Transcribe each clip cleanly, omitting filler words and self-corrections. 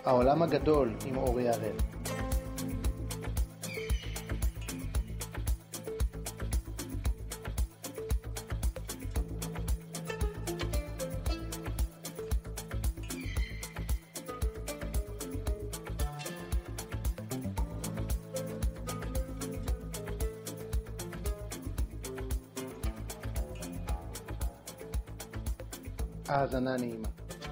העולם הגדול עם אורי הראל. האזנה נעימה.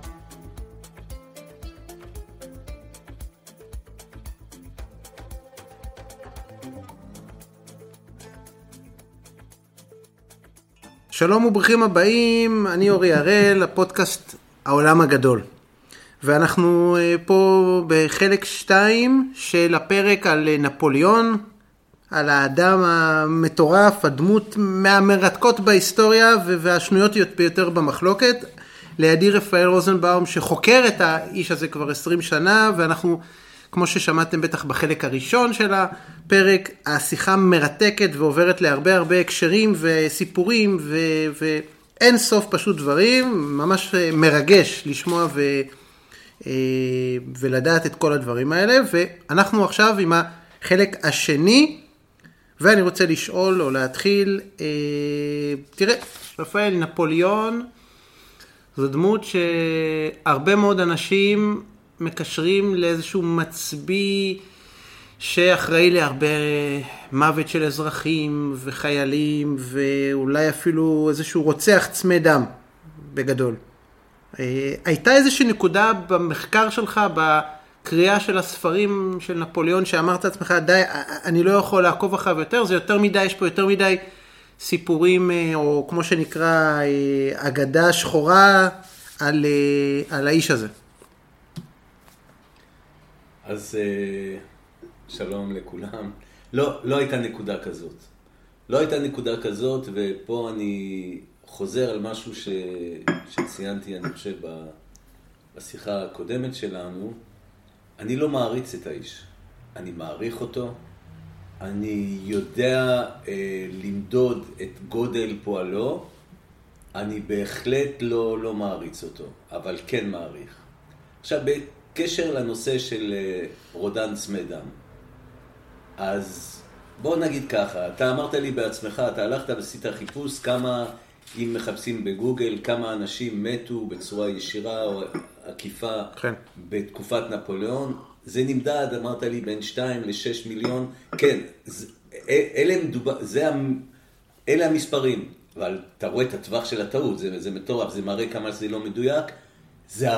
שלום וברוכים הבאים, אני אורי הראל, הפודקאסט העולם הגדול. ואנחנו פה בחלק 2 של הפרק על נפוליאון, על האדם המטורף, הדמות מהמרתקות בהיסטוריה והשנויות ביותר במחלוקת. לידי רפאל רוזנבאום שחוקר את האיש הזה כבר 20 שנה, ואנחנו, כמו ששמעתם בטח בחלק הראשון של הפרק, השיחה מרתקת ועוברת להרבה הקשרים וסיפורים ואין סוף פשוט דברים, ממש מרגש לשמוע ולדעת את כל הדברים האלה. ואנחנו עכשיו עם החלק השני, ואני רוצה לשאול או להתחיל, תראה, רפאל, נפוליאון זו דמות שהרבה מאוד אנשים מקשרים לאיזשהו מצביא שאחראי להרבה מוות של אזרחים וחיילים, ואולי אפילו איזשהו רוצח צמא דם בגדול. הייתה איזושהי נקודה במחקר שלך, בקריאה של הספרים של נפוליאון, שאמרת לעצמך, די, אני לא יכול לעקוב אחריו יותר, זה יותר מדי, יש פה יותר מדי סיפורים, או כמו שנקרא, אגדה שחורה על האיש הזה. אז שלום לכולם. לא הייתה נקודה כזאת. לא הייתה נקודה כזאת, ופה אני חוזר על משהו שציינתי, אני חושב, בשיחה הקודמת שלנו. אני לא מעריץ את האיש. אני מעריך אותו. אני יודע למדוד את גודל פועלו. אני בהחלט לא מעריץ אותו, אבל כן מעריך. עכשיו, בקשר לנושא של רודן צמא דם, אז בוא נגיד ככה, אתה אמרת לי בעצמך, אתה הלכת ועשית חיפוש כמה, אם מחפשים בגוגל, כמה אנשים מתו בצורה ישירה או עקיפה כן. בתקופת נפוליאון, זה נמדד, אמרת לי, בין 2 ל-6 מיליון, כן, אלה המספרים, אבל אתה רואה את הטווח של הטעות, זה מטורף, זה מראה כמה זה לא מדויק, זה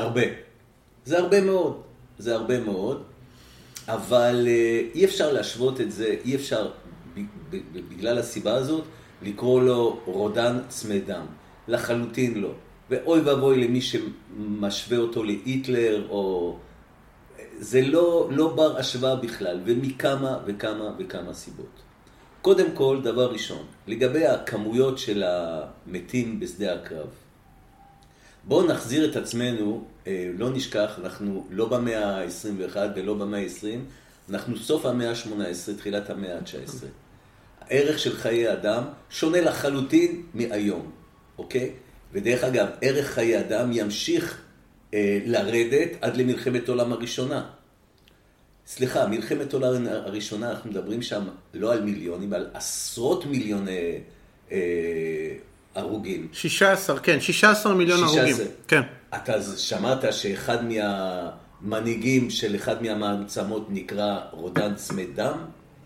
הרבה מאוד, אבל אי אפשר להשוות את זה, אי אפשר, בגלל הסיבה הזאת, לקרוא לו רודן צמא דם, לחלוטין לא, ואוי ואבוי למי שמשווה אותו להיטלר, או זה לא בר השוואה בכלל, ומכמה וכמה סיבות. קודם כל, דבר ראשון, לגבי הכמויות של המתים בשדה הקרב. בואו נחזיר את עצמנו, לא נשכח, אנחנו לא במאה ה-21 ולא במאה ה-20, אנחנו סוף המאה ה-18, תחילת המאה ה-19. הערך של חיי אדם שונה לחלוטין מהיום, אוקיי? ודרך אגב, ערך חיי אדם ימשיך לרדת עד למלחמת העולם הראשונה. סליחה, מלחמת העולם הראשונה, אנחנו מדברים שם לא על מיליונים, על עשרות מיליוני הרוגים. 16 מיליון הרוגים. כן. אתה שמעת שאחד מהמנהיגים של אחד מהמעצמות נקרא רודן צמא דם?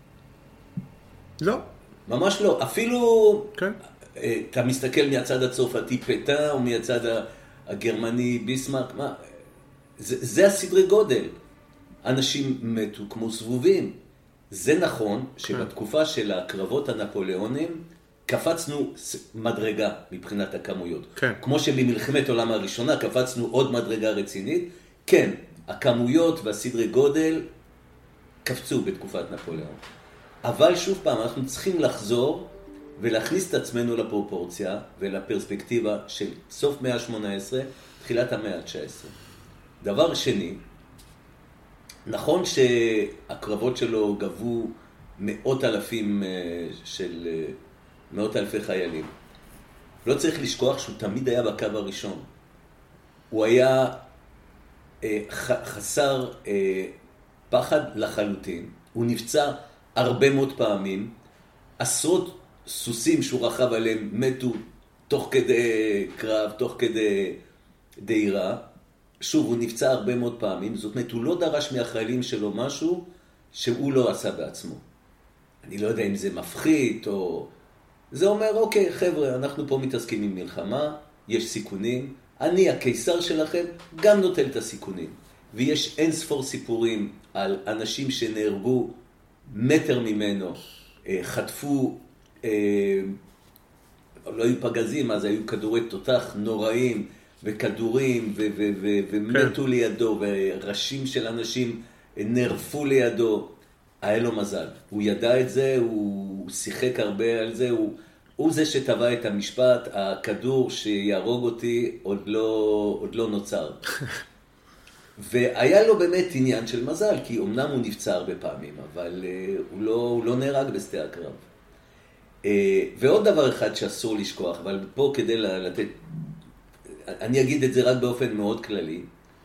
לא. ממש לא. אפילו, כן. אתה מסתכל מהצד הצרפתי פטה, או מהצד הגרמני ביסמרק, מה? זה הסדרי גודל. אנשים מתו כמו סבובים. זה נכון שבתקופה של הקרבות הנפוליאונים, קפצנו מדרגה מבחינת הכמויות. כן. כמו שבמלחמת העולם הראשונה קפצנו עוד מדרגה רצינית. כן, הכמויות והסדרי גודל קפצו בתקופת נפוליאון. אבל שוב פעם, אנחנו צריכים לחזור ולהכניס את עצמנו לפרופורציה ולפרספקטיבה של סוף מאה ה-18, תחילת המאה ה-19. דבר שני, נכון שהקרבות שלו גבו מאות אלפי חיילים. לא צריך לשכוח שהוא תמיד היה בקו הראשון. הוא היה חסר פחד לחלוטין. הוא נפצע הרבה מאוד פעמים. עשרות סוסים שהוא רכב עליהם מתו תוך כדי קרב, תוך כדי דהירה. שוב, הוא נפצע הרבה מאוד פעמים. זאת אומרת, הוא לא דרש מהחיילים שלו משהו שהוא לא עשה בעצמו. אני לא יודע אם זה מפחית או... זה אומר, אוקיי, חבר'ה, אנחנו פה מתעסקים עם מלחמה, יש סיכונים, אני, הקיסר שלכם, גם נוטל את הסיכונים. ויש אין ספור סיפורים על אנשים שנהרגו מטר ממנו, חטפו, לא היו פגזים, אז היו כדורי תותח נוראים, וכדורים, ומתו לידו, וראשים של אנשים נרפו לידו. היה לו מזל. הוא ידע את זה, הוא שיחק הרבה על זה, הוא זה שטבע את המשפט, הכדור שיהרוג אותי עוד לא נוצר. והיה לו באמת עניין של מזל, כי אמנם הוא נפצע הרבה פעמים, אבל הוא לא נהרג בשדה הקרב. ועוד דבר אחד שאסור לשכוח, אבל פה כדי לתת, אני אגיד את זה רק באופן מאוד כללי,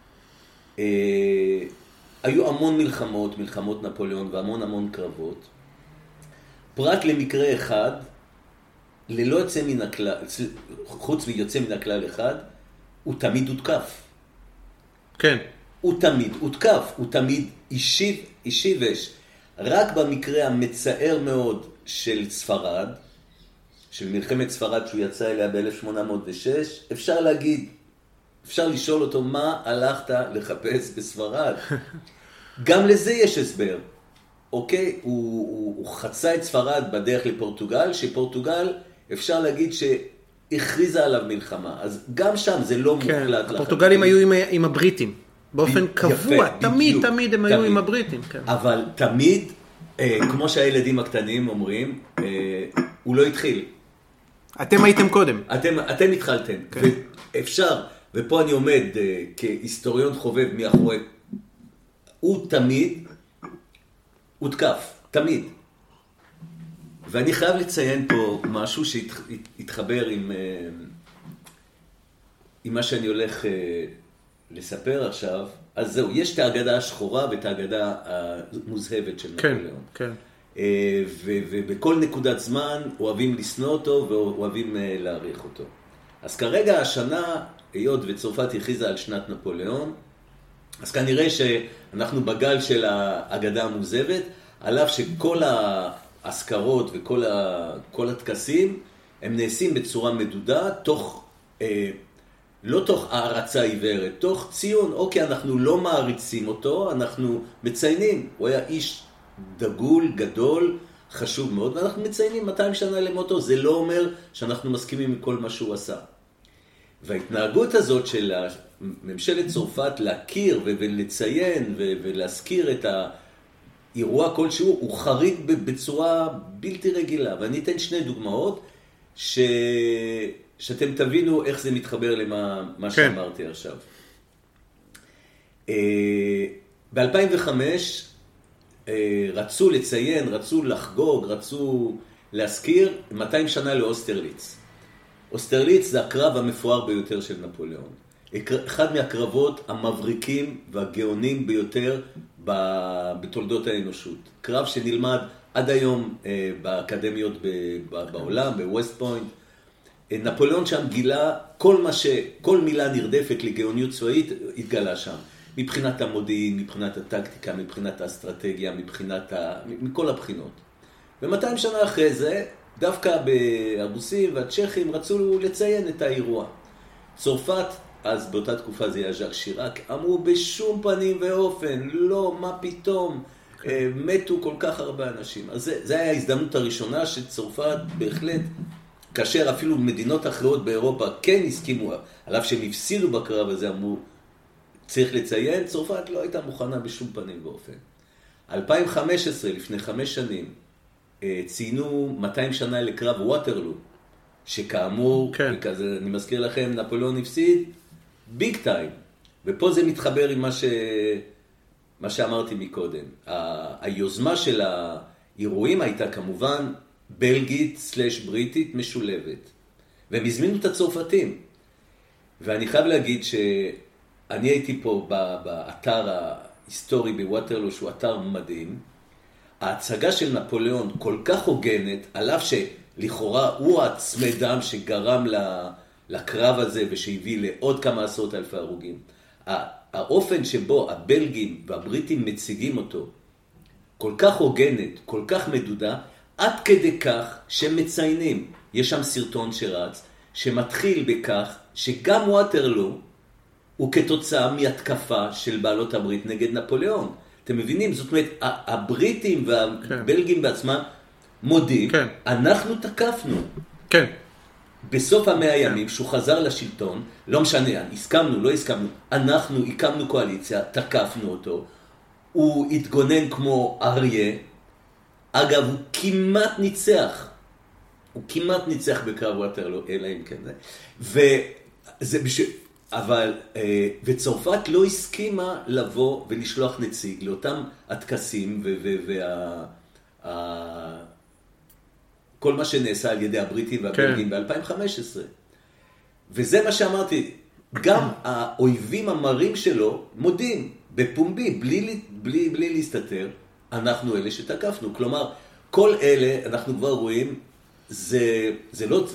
היו המון מלחמות נפוליאון והמון קרבות, פרט למקרה אחד, ללא יוצא מן הכלל, חוץ מיוצא מן הכלל אחד, הוא תמיד הותקף. כן. הוא תמיד הותקף, הוא תמיד השיבש. רק במקרה המצער מאוד של ספרד, של מלחמת ספרד שהוא יצא אליה ב-1806, אפשר להגיד, אפשר לשאול אותו מה הלכת לחפש בספרד. גם לזה יש הסבר. אוקיי? הוא חצה את ספרד בדרך לפורטוגל, שפורטוגל אפשר להגיד שהכריזה עליו מלחמה. אז גם שם זה לא מוחלט לחלוטין. הפורטוגלים היו עם הבריטים. באופן קבוע, תמיד הם היו עם הבריטים. אבל תמיד, כמו שהילדים הקטנים אומרים, הוא לא התחיל. אתם הייתם קודם. אתם התחלתם. ואפשר, ופה אני עומד כהיסטוריון חובב מאחורי, הוא תמיד הותקף, תמיד. ואני חייב לציין פה משהו שהתחבר עם מה שאני הולך לספר עכשיו. אז זהו, יש את האגדה השחורה ואת האגדה המוזהבת של נפוליאון. כן. ובכל נקודת זמן אוהבים לשנוא אותו ואוהבים להעריך אותו. אז כרגע השנה, היות וצרפת הכריזה על שנת נפוליאון, אז כנראה שאנחנו בגל של האגדה המוזהבת, על אף שכל ההזכרות וכל הטקסים, הם נעשים בצורה מדודה, לא תוך הערצה עיוורת, תוך ציון. אוקיי, אנחנו לא מעריצים אותו, אנחנו מציינים. הוא היה איש דגול, גדול, חשוב מאוד, ואנחנו מציינים 200 שנה למותו. זה לא אומר שאנחנו מסכימים עם כל מה שהוא עשה. וההתנהגות הזאת של ממשלת צרפת להכיר ולציין ולהזכיר את האירוע כלשהו, הוא חריג בצורה בלתי רגילה. ואני אתן שני דוגמאות שאתם תבינו איך זה מתחבר למה שאמרתי עכשיו. ב-2005 רצו לציין, רצו לחגוג, רצו להזכיר 200 שנה לאוסטרליץ. אוסטרליץ זה הקרב המפואר ביותר של נפוליאון. אחד מהקרבות המבריקים והגאונים ביותר בתולדות האנושות. קרב שנלמד עד היום באקדמיות בעולם, בווסט פוינט. נפוליאון שם גילה כל מילה נרדפת לגאוניות צבאית התגלה שם. מבחינת המודיעין, מבחינת הטקטיקה, מבחינת האסטרטגיה, מכל הבחינות. ו200 שנה אחרי זה, דווקא הרוסים והצ'כים רצו לציין את האירוע. צרפת, אז באותה תקופה זה היה ז'אק שיראק, אמרו בשום פנים ואופן, לא, מה פתאום, מתו כל כך הרבה אנשים. אז זה היה ההזדמנות הראשונה שצרפת בהחלט, כאשר אפילו מדינות אחרות באירופה כן הסכימו, על אף שהם הפסידו בקרב הזה, אמרו, צריך לציין, צרפת לא הייתה מוכנה בשום פנים ואופן. 2015, לפני 5 שנים, ציינו 200 שנה לקרב ווטרלו, שכאמור, אני מזכיר לכם, נפוליאון הפסיד ביג טיים, ופה זה מתחבר עם מה שאמרתי מקודם. היוזמה של האירועים הייתה כמובן בלגית/בריטית משולבת, והם הזמינו את הצרפתים, ואני חייב להגיד אני הייתי פה באתר ההיסטורי בווטרלו, שהוא אתר מדהים. ההצגה של נפוליאון כל כך הוגנת, על אף שלכאורה הוא הצמא דם שגרם לקרב הזה ושהביא לעוד כמה עשרות אלפי הרוגים. האופן שבו הבלגים והבריטים מציגים אותו, כל כך הוגנת, כל כך מדודה, עד כדי כך שמציינים. יש שם סרטון שרץ, שמתחיל בכך שגם ווטרלו הוא כתוצאה מהתקפה של בעלות הברית נגד נפוליאון. אתם מבינים? זאת אומרת, הבריטים והבלגים בעצמם מודים, אנחנו תקפנו. כן. בסוף 100 ימים, שהוא חזר לשלטון, לא משנה, הסכמנו, לא הסכמנו, אנחנו הקמנו קואליציה, תקפנו אותו, הוא התגונן כמו אריה, אגב, הוא כמעט ניצח, בקרב ווטרלו, אלא אם כן זה, וצרפת לא הסכימה לבוא ולשלוח נציג לאותם הטקסים כל מה שנעשה על ידי הבריטים והבלגים ב-2015. וזה מה שאמרתי, גם האויבים המרים שלו מודים בפומבי, בלי להסתתר, אנחנו אלה שתקפנו. כלומר, כל אלה, אנחנו כבר רואים, זה לא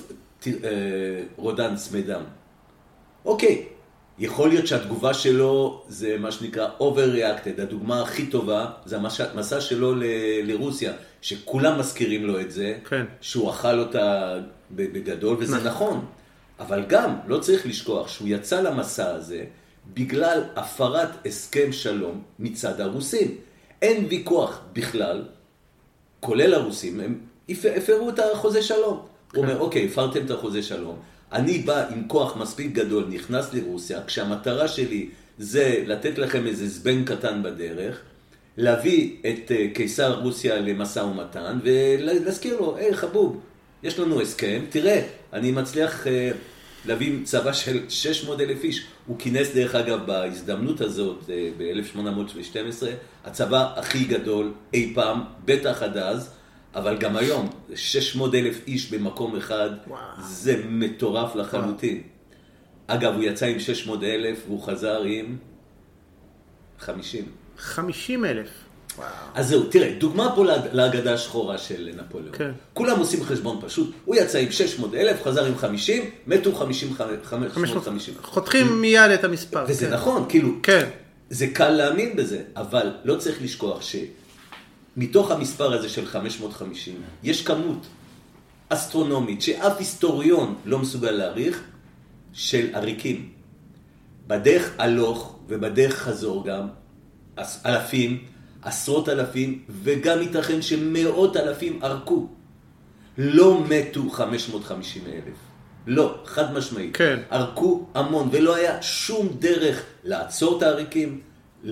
רודן צמא דם. אוקיי, יכול להיות שהתגובה שלו זה מה שנקרא overreacted. הדוגמה הכי טובה זה המסע שלו לרוסיה, שכולם מזכירים לו את זה, כן. שהוא אכל אותה בגדול, וזה נכון. אבל גם, לא צריך לשכוח, שהוא יצא למסע הזה בגלל הפרת הסכם שלום מצד הרוסים. אין ויכוח בכלל, כולל הרוסים, הם הפרו את החוזה שלום. הוא אומר, אוקיי, הפרתם את החוזה שלום. אני בא עם כוח מספיק גדול, נכנס לרוסיה, כשהמטרה שלי זה לתת לכם איזה זבנג קטן בדרך, להביא את קיסר רוסיה למשא ומתן, ולהזכיר לו, היי חבוב, יש לנו הסכם, תראה, אני מצליח להביא צבא של 600,000 איש. הוא כינס דרך אגב בהזדמנות הזאת, ב-1812, הצבא הכי גדול אי פעם, בטח עד אז, אבל גם היום, 600,000 איש במקום אחד, זה מטורף לחלוטין. אגב, הוא יצא עם 600,000 והוא חזר עם 50. 50,000. אז זהו, תראה, דוגמה פה להגדה השחורה של נפוליאון. כן. כולם עושים חשבון פשוט. הוא יצא עם 600,000, חזר עם 50, מתו 550. חותכים מיד את המספר. וזה כן. נכון, כאילו, כן. זה קל להאמין בזה, אבל לא צריך לשכוח שמתוך המספר הזה של 550, יש כמות אסטרונומית שאף היסטוריון לא מסוגל להעריך, של עריקים. בדרך הלוך ובדרך חזור גם, אלפים, עשרות אלפים, וגם ייתכן שמאות אלפים ערקו. לא מתו 550,000. לא, חד משמעית. כן. ערקו המון, ולא היה שום דרך לעצור את העריקים,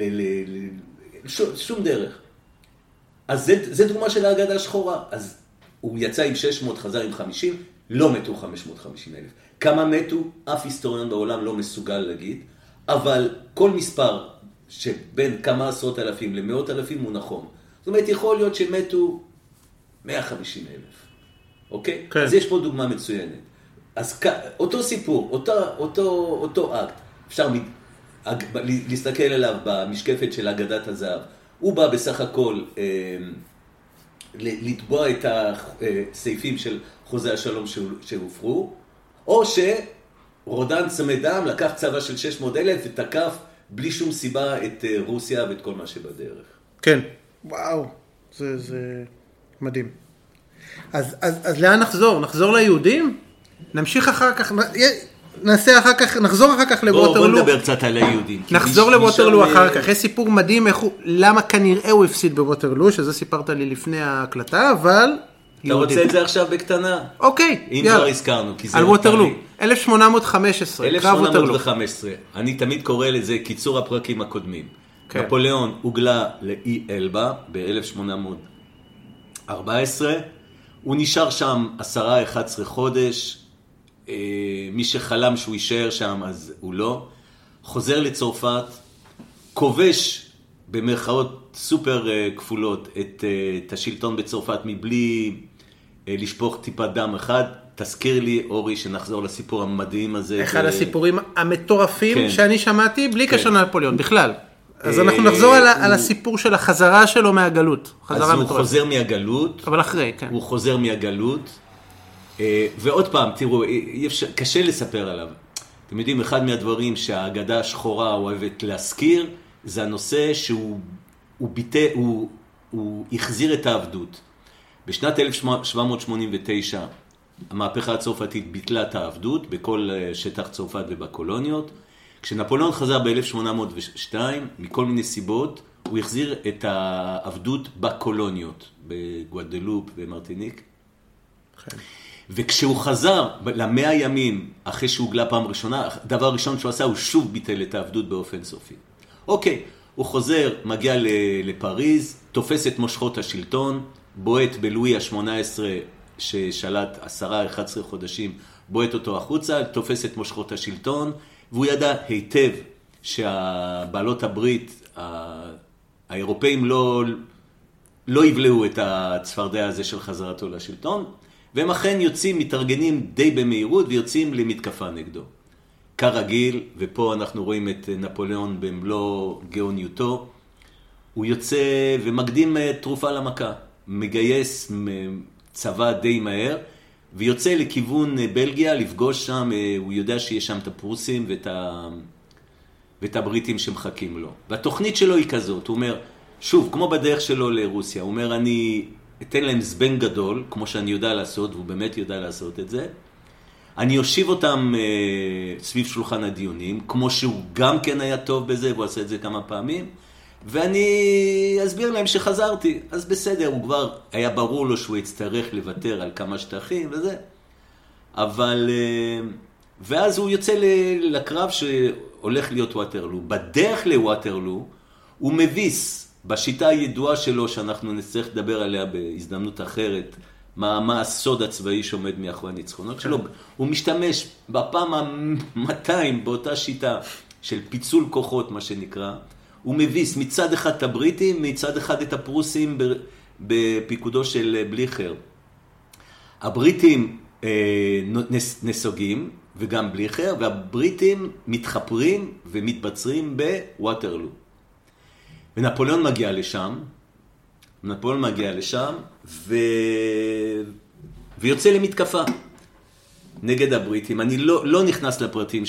שום דרך. אז זה דוגמה של ההגדה השחורה. אז הוא יצא עם 600, חזר עם 50, לא מתו 550,000. כמה מתו? אף היסטוריון בעולם לא מסוגל להגיד, אבל כל מספר שבין כמה עשרות אלפים למאות אלפים הוא נכון. זאת אומרת, יכול להיות שמתו 150,000. אוקיי? כן. אז יש פה דוגמה מצוינת. אז אותו סיפור, אותו אקט, אפשר להסתכל עליו במשקפת של אגדת הזהב. הוא בא בסך הכל לתבוע את הסעיפים של חוזה השלום שהופרו, או שרודן צמא דם לקח צבא של 600,000 ותקף בלי שום סיבה את רוסיה ואת כל מה שבדרך. כן, וואו, זה מדהים. אז לאן נחזור? נחזור ליהודים? נמשיך אחר כך, נעשה אחר כך, נחזור אחר כך לווטרלו. בוא נדבר קצת על היהודים. נחזור לווטרלו אחר כך. יש סיפור מדהים למה כנראה הוא הפסיד בווטרלו, שזה סיפרת לי לפני ההקלטה, אבל... אתה רוצה את זה עכשיו בקטנה? אוקיי, אם כבר הזכרנו, כי זה... על ווטרלו, 1815, קרב ווטרלו. 1815, אני תמיד קורא לזה קיצור הפרקים הקודמים. נפוליאון הוגלה לאי אלבה ב-1814, הוא נשאר שם 10-11 חודש, מי שחלם שהוא יישאר שם אז הוא לא, חוזר לצרפת, כובש במרכאות סופר כפולות את השלטון בצרפת מבלי לשפוך טיפת דם אחד, תזכיר לי, אורי, שנחזור לסיפור המדהים הזה. אחד הסיפורים המטורפים כן. שאני שמעתי, בלי קשר לנפוליאון, בכלל. אז אנחנו נחזור על הסיפור של החזרה שלו מהגלות. אז הוא חוזר מהגלות. אבל אחרי, כן. הוא חוזר מהגלות. ועוד פעם, תראו, קשה לספר עליו. אתם יודעים, אחד מהדברים שהאגדה השחורה אוהבת להזכיר, זה הנושא שהוא החזיר את העבדות. בשנת 1789, המהפכה הצרפתית ביטלה את העבדות בכל שטח צרפת ובקולוניות. כשנפוליאון חזר ב-1802, מכל מיני סיבות, הוא החזיר את העבדות בקולוניות, בגואדלופ ומרטיניק. כן. וכשהוא חזר ל100 ימים אחרי שהוא גלה פעם ראשונה, דבר ראשון שהוא עשה, הוא שוב ביטל את העבדות באופן סופי. אוקיי, הוא חוזר, מגיע לפריז, תופס את מושכות השלטון, בועט בלואי ה-18 ששלט 10-11 חודשים, בועט אותו החוצה, תופס את מושכות השלטון, והוא ידע היטב שהבעלות הברית, האירופאים לא יבלעו את הצפרדע הזה של חזרתו לשלטון, והם אכן יוצאים, מתארגנים די במהירות ויוצאים למתקפה נגדו. כרגיל, ופה אנחנו רואים את נפוליאון במלוא גאוניותו, הוא יוצא ומקדים תרופה למכה, מגייס צבא די מהר, ויוצא לכיוון בלגיה לפגוש שם, הוא יודע שיש שם את הפרוסים ואת הבריטים שמחכים לו. והתוכנית שלו היא כזאת, הוא אומר, שוב, כמו בדרך שלו לרוסיה, הוא אומר, אני אתן להם זבנג גדול, כמו שאני יודע לעשות, והוא באמת יודע לעשות את זה. אני אושיב אותם סביב שולחן הדיונים, כמו שהוא גם כן היה טוב בזה, והוא עשה את זה כמה פעמים, ואני אסביר להם שחזרתי. אז בסדר, הוא כבר היה ברור לו שהוא יצטרך לוותר על כמה שטחים וזה. אבל, ואז הוא יוצא לקרב שהולך להיות ווטרלו. בדרך לווטרלו, הוא מביס בשיטה הידועה שלו, שאנחנו נצטרך לדבר עליה בהזדמנות אחרת, מה הסוד הצבאי שעומד מאחורי הניצחונות שלו. הוא משתמש בפעם ה-200 באותה שיטה של פיצול כוחות, מה שנקרא. הוא מביס מצד אחד את הבריטים, מצד אחד את הפרוסים בפיקודו של בליכר. הבריטים נסוגים, וגם בליכר, והבריטים מתחפרים ומתבצרים בווטרלו. ונפוליאון מגיע לשם, ויוצא למתקפה נגד הבריטים. אני לא נכנס לפרטים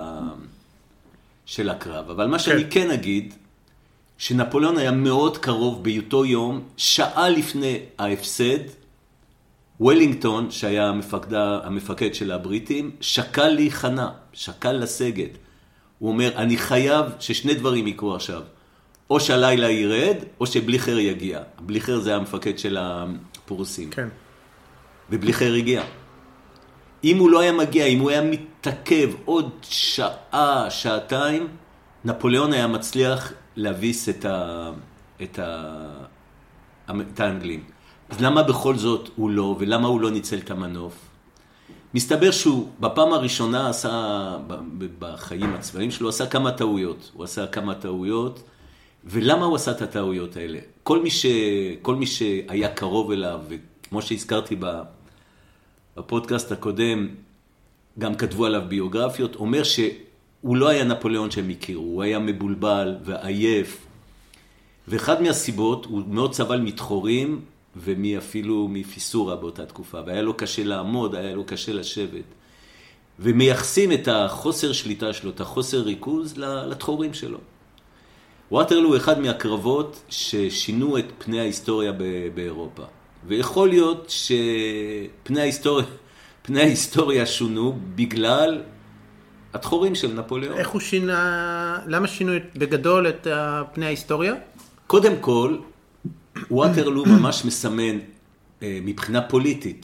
של הקרב, אבל מה שאני כן אגיד, שנפוליאון היה מאוד קרוב באותו יום, שעה לפני ההפסד, וולינגטון, שהיה המפקד של הבריטים, שקל להיכנע, שקל לסגת. הוא אומר, אני חייב ששני דברים יקרו עכשיו. או שהלילה ירד, או שבליכר יגיע. בליכר זה המפקד של הפרוסים. כן. ובליכר הגיע. אם הוא לא היה מגיע, אם הוא היה מתעכב עוד שעה, שעתיים, נפוליאון היה מצליח להביס את האנגלים. אז למה בכל זאת הוא לא, ולמה הוא לא ניצל את המנוף? מסתבר שהוא בפעם הראשונה עשה, בחיים הצבאיים שלו, עשה כמה טעויות. הוא עשה כמה טעויות, ולמה הוא עשה את הטעויות האלה? כל מי שהיה קרוב אליו, וכמו שהזכרתי בפודקאסט הקודם, גם כתבו עליו ביוגרפיות, אומר שהוא לא היה נפוליאון שהם הכירו, הוא היה מבולבל ועייף. ואחד מהסיבות, הוא מאוד סבל מתחורים, ואפילו מפיסורה באותה תקופה, והיה לו קשה לעמוד, היה לו קשה לשבת. ומייחסים את החוסר שליטה שלו, את החוסר ריכוז לתחורים שלו. ווטרלו הוא אחד מהקרבות ששינו את פני ההיסטוריה באירופה. ויכול להיות שפני ההיסטוריה שונו בגלל התחורים של נפוליאון. איך הוא שינה, למה שינו בגדול את פני ההיסטוריה? קודם כל, ווטרלו ממש מסמן מבחינה פוליטית.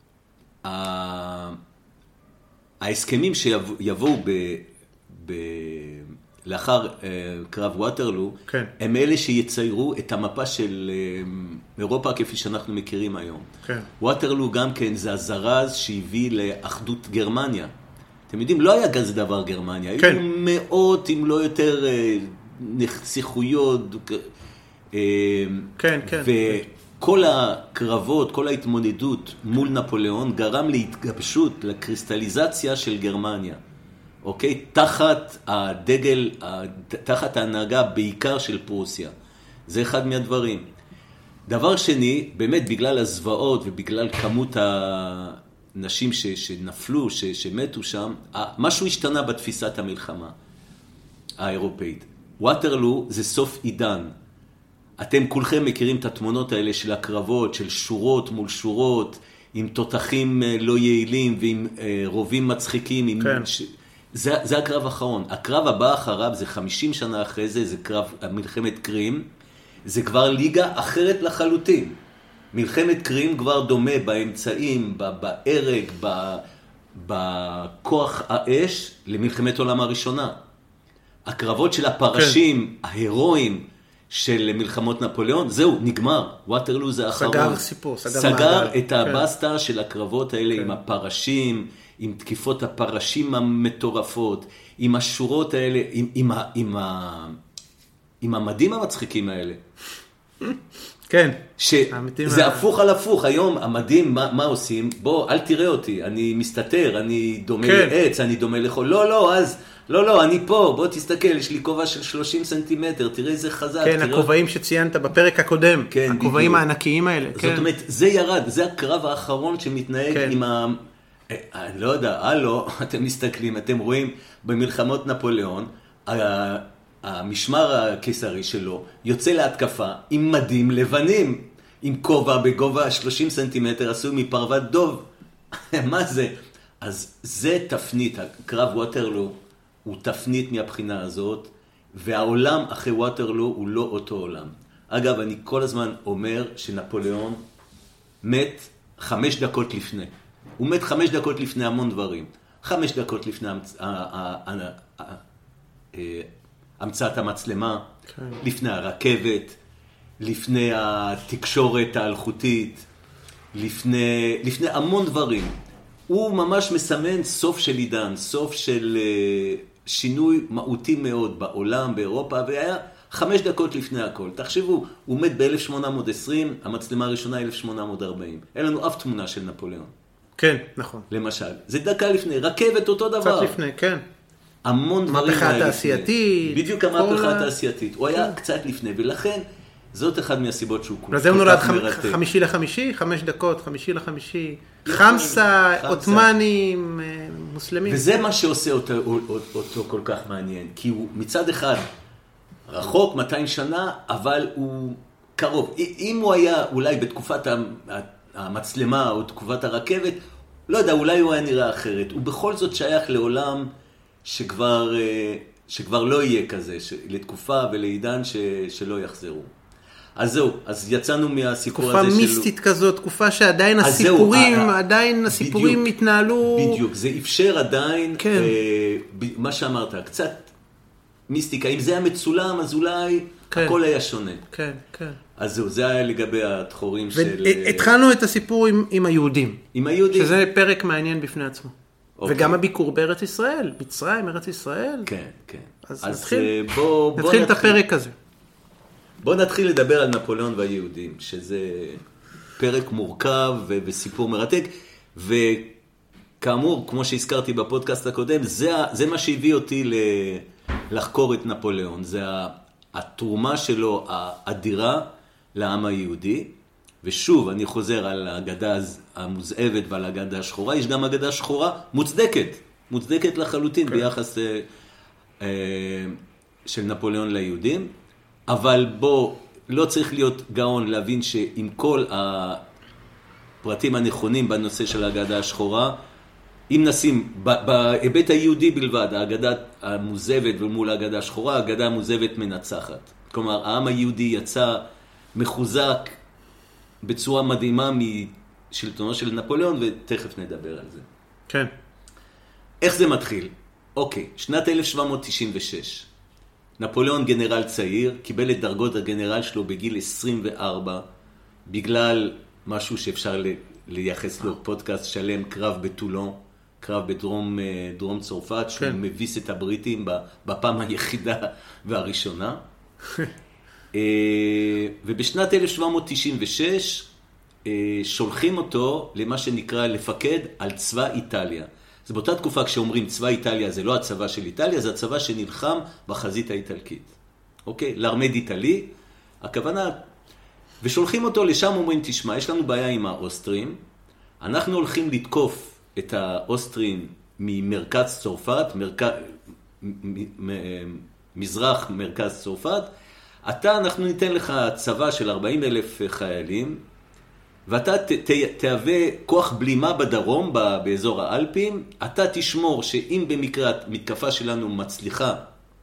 ההסכמים שיבואו לאחר קרב ווטרלו, כן. הם אלה שיציירו את המפה של אירופה כפי שאנחנו מכירים היום. כן. ווטרלו גם כן זה הזרז שהביא לאחדות גרמניה. אתם יודעים, לא היה כזה דבר גרמניה. כן. היו מאות, אם לא יותר, נסיכויות. כן, כן. כל הקרבות, כל ההתמודדות מול נפוליאון גרם להתגבשות, לקריסטליזציה של גרמניה. אוקיי? תחת הדגל, תחת ההנהגה בעיקר של פרוסיה. זה אחד מהדברים. דבר שני, באמת בגלל הזוועות ובגלל כמות האנשים שנפלו, שמתו שם, משהו השתנה בתפיסת המלחמה האירופאית. ווטרלו זה סוף עידן. אתם כולכם מכירים את התמונות האלה של הקרבות, של שורות מול שורות, עם תותחים לא יעילים ועם רובים מצחיקים. עם... כן. זה הקרב האחרון. הקרב הבא אחריו, זה 50 שנה אחרי זה, זה קרב מלחמת קרים. זה כבר ליגה אחרת לחלוטין. מלחמת קרים כבר דומה באמצעים, בהרג, בכוח האש, למלחמת עולם הראשונה. הקרבות של הפרשים, כן. ההירואים של מלחמות נפוליאון, זהו, נגמר. ווטרלו זה האחרון. סגר סיפור, סגר את הבסטה של הקרבות האלה, כן. עם הפרשים, עם תקיפות הפרשים המטורפות, עם השורות האלה, עם המדים המצחיקים האלה. כן. שזה הפוך על הפוך. היום המדים, מה עושים? בוא, אל תראה אותי. אני מסתתר, אני דומה לעץ, אני דומה לחול. לא, אז, לא, אני פה. בוא תסתכל, יש לי כובע של 30 סנטימטר. תראה איזה חזק. כן, הכובעים שציינת בפרק הקודם. כן, הכובעים הענקיים האלה. זאת אומרת, זה ירד. זה הקרב האחרון שמתנהג עם אני לא יודע, אתם מסתכלים, אתם רואים במלחמות נפוליאון, המשמר הקיסרי שלו יוצא להתקפה עם מדים לבנים, עם כובע בגובה 30 סנטימטר, עשוי מפרוות דוב. מה זה? אז זה תפנית, הקרב ווטרלו הוא תפנית מהבחינה הזאת, והעולם אחרי ווטרלו הוא לא אותו עולם. אגב, אני כל הזמן אומר שנפוליאון מת 5 דקות לפני. הוא מת 5 דקות לפני המון דברים. 5 דקות לפני המצאת המצלמה, כן. לפני הרכבת, לפני התקשורת האלחוטית, לפני המון דברים. הוא ממש מסמן סוף של עידן, סוף של שינוי מהותי מאוד בעולם, באירופה, והיה 5 דקות לפני הכל. תחשבו, הוא מת ב-1820, המצלמה הראשונה 1840. אין לנו אף תמונה של נפוליאון. כן, נכון. למשל. זה דקה לפני, רכבת אותו דבר. קצת לפני, כן. המון דברים מהפכה התעשייתית. בדיוק המהפכה התעשייתית. הוא היה קצת לפני, ולכן זאת אחד מהסיבות שהוא כל כך מרתק. 5 דקות, 5 חמסה, עות'מאנים, מוסלמים. וזה מה שעושה אותו כל כך מעניין, כי הוא מצד אחד רחוק 200 שנה, אבל הוא קרוב. אם הוא היה אולי בתקופת המצלמה או תקופת הרכבת, לא יודע, אולי הוא היה נראה אחרת. הוא בכל זאת שייך לעולם שכבר לא יהיה כזה, לתקופה ולעידן שלא יחזרו. אז זהו, אז יצאנו מהסיפור הזה שלו. תקופה מיסטית כזאת, תקופה שעדיין הסיפורים התנהלו... בדיוק, זה אפשר עדיין, מה שאמרת, קצת מיסטיקה. אם זה היה מצולם, אז אולי הכל היה שונה. כן, כן. אז זהו, זה היה לגבי התחורים של... התחלנו את הסיפור עם היהודים. עם היהודים. שזה פרק מעניין בפני עצמו. וגם הביקור בארץ ישראל, מצרים, ארץ ישראל. כן, כן. אז נתחיל את הפרק הזה. בוא נתחיל לדבר על נפוליאון והיהודים, שזה פרק מורכב וסיפור מרתק, וכאמור, כמו שהזכרתי בפודקאסט הקודם, זה מה שהביא אותי לחקור את נפוליאון, זה התרומה שלו האדירה לעם היהודי, ושוב, אני חוזר על האגדה המוזאבת ועל האגדה השחורה, יש גם אגדה שחורה מוצדקת לחלוטין ביחס של נפוליאון ליהודים, אבל בוא, לא צריך להיות גאון להבין שעם כל הפרטים הנכונים בנושא של האגדה השחורה, אם נשים בהיבט היהודי בלבד, האגדה המוזבת ומול האגדה השחורה, האגדה המוזבת מנצחת. כלומר, העם היהודי יצא מחוזק בצורה מדהימה משלטונו של נפוליאון, ותכף נדבר על זה. כן. איך זה מתחיל? אוקיי, שנת 1796. נפוליאון גנרל צעיר, קיבל את דרגות הגנרל שלו בגיל 24, בגלל משהו שאפשר לייחס לו פודקאסט שלם, קרב בטולון, קרב בדרום צרפת, שהוא מביס את הבריטים בפעם היחידה והראשונה. ובשנת 1796 שולחים אותו למה שנקרא לפקד על צבא איטליה. זה באותה תקופה כשאומרים צבא איטליה זה לא הצבא של איטליה, זה הצבא שנלחם בחזית האיטלקית. אוקיי? לארמד איטלי, הכוונה, ושולחים אותו לשם, אומרים, תשמע, יש לנו בעיה עם האוסטרים, אנחנו הולכים לתקוף את האוסטרים ממרכז צרפת, מזרח מרכז צרפת, אנחנו ניתן לך צבא של 40,000 חיילים, ואתה תהווה כוח בלימה בדרום, באזור האלפים, אתה תשמור שאם במקרה המתקפה שלנו מצליחה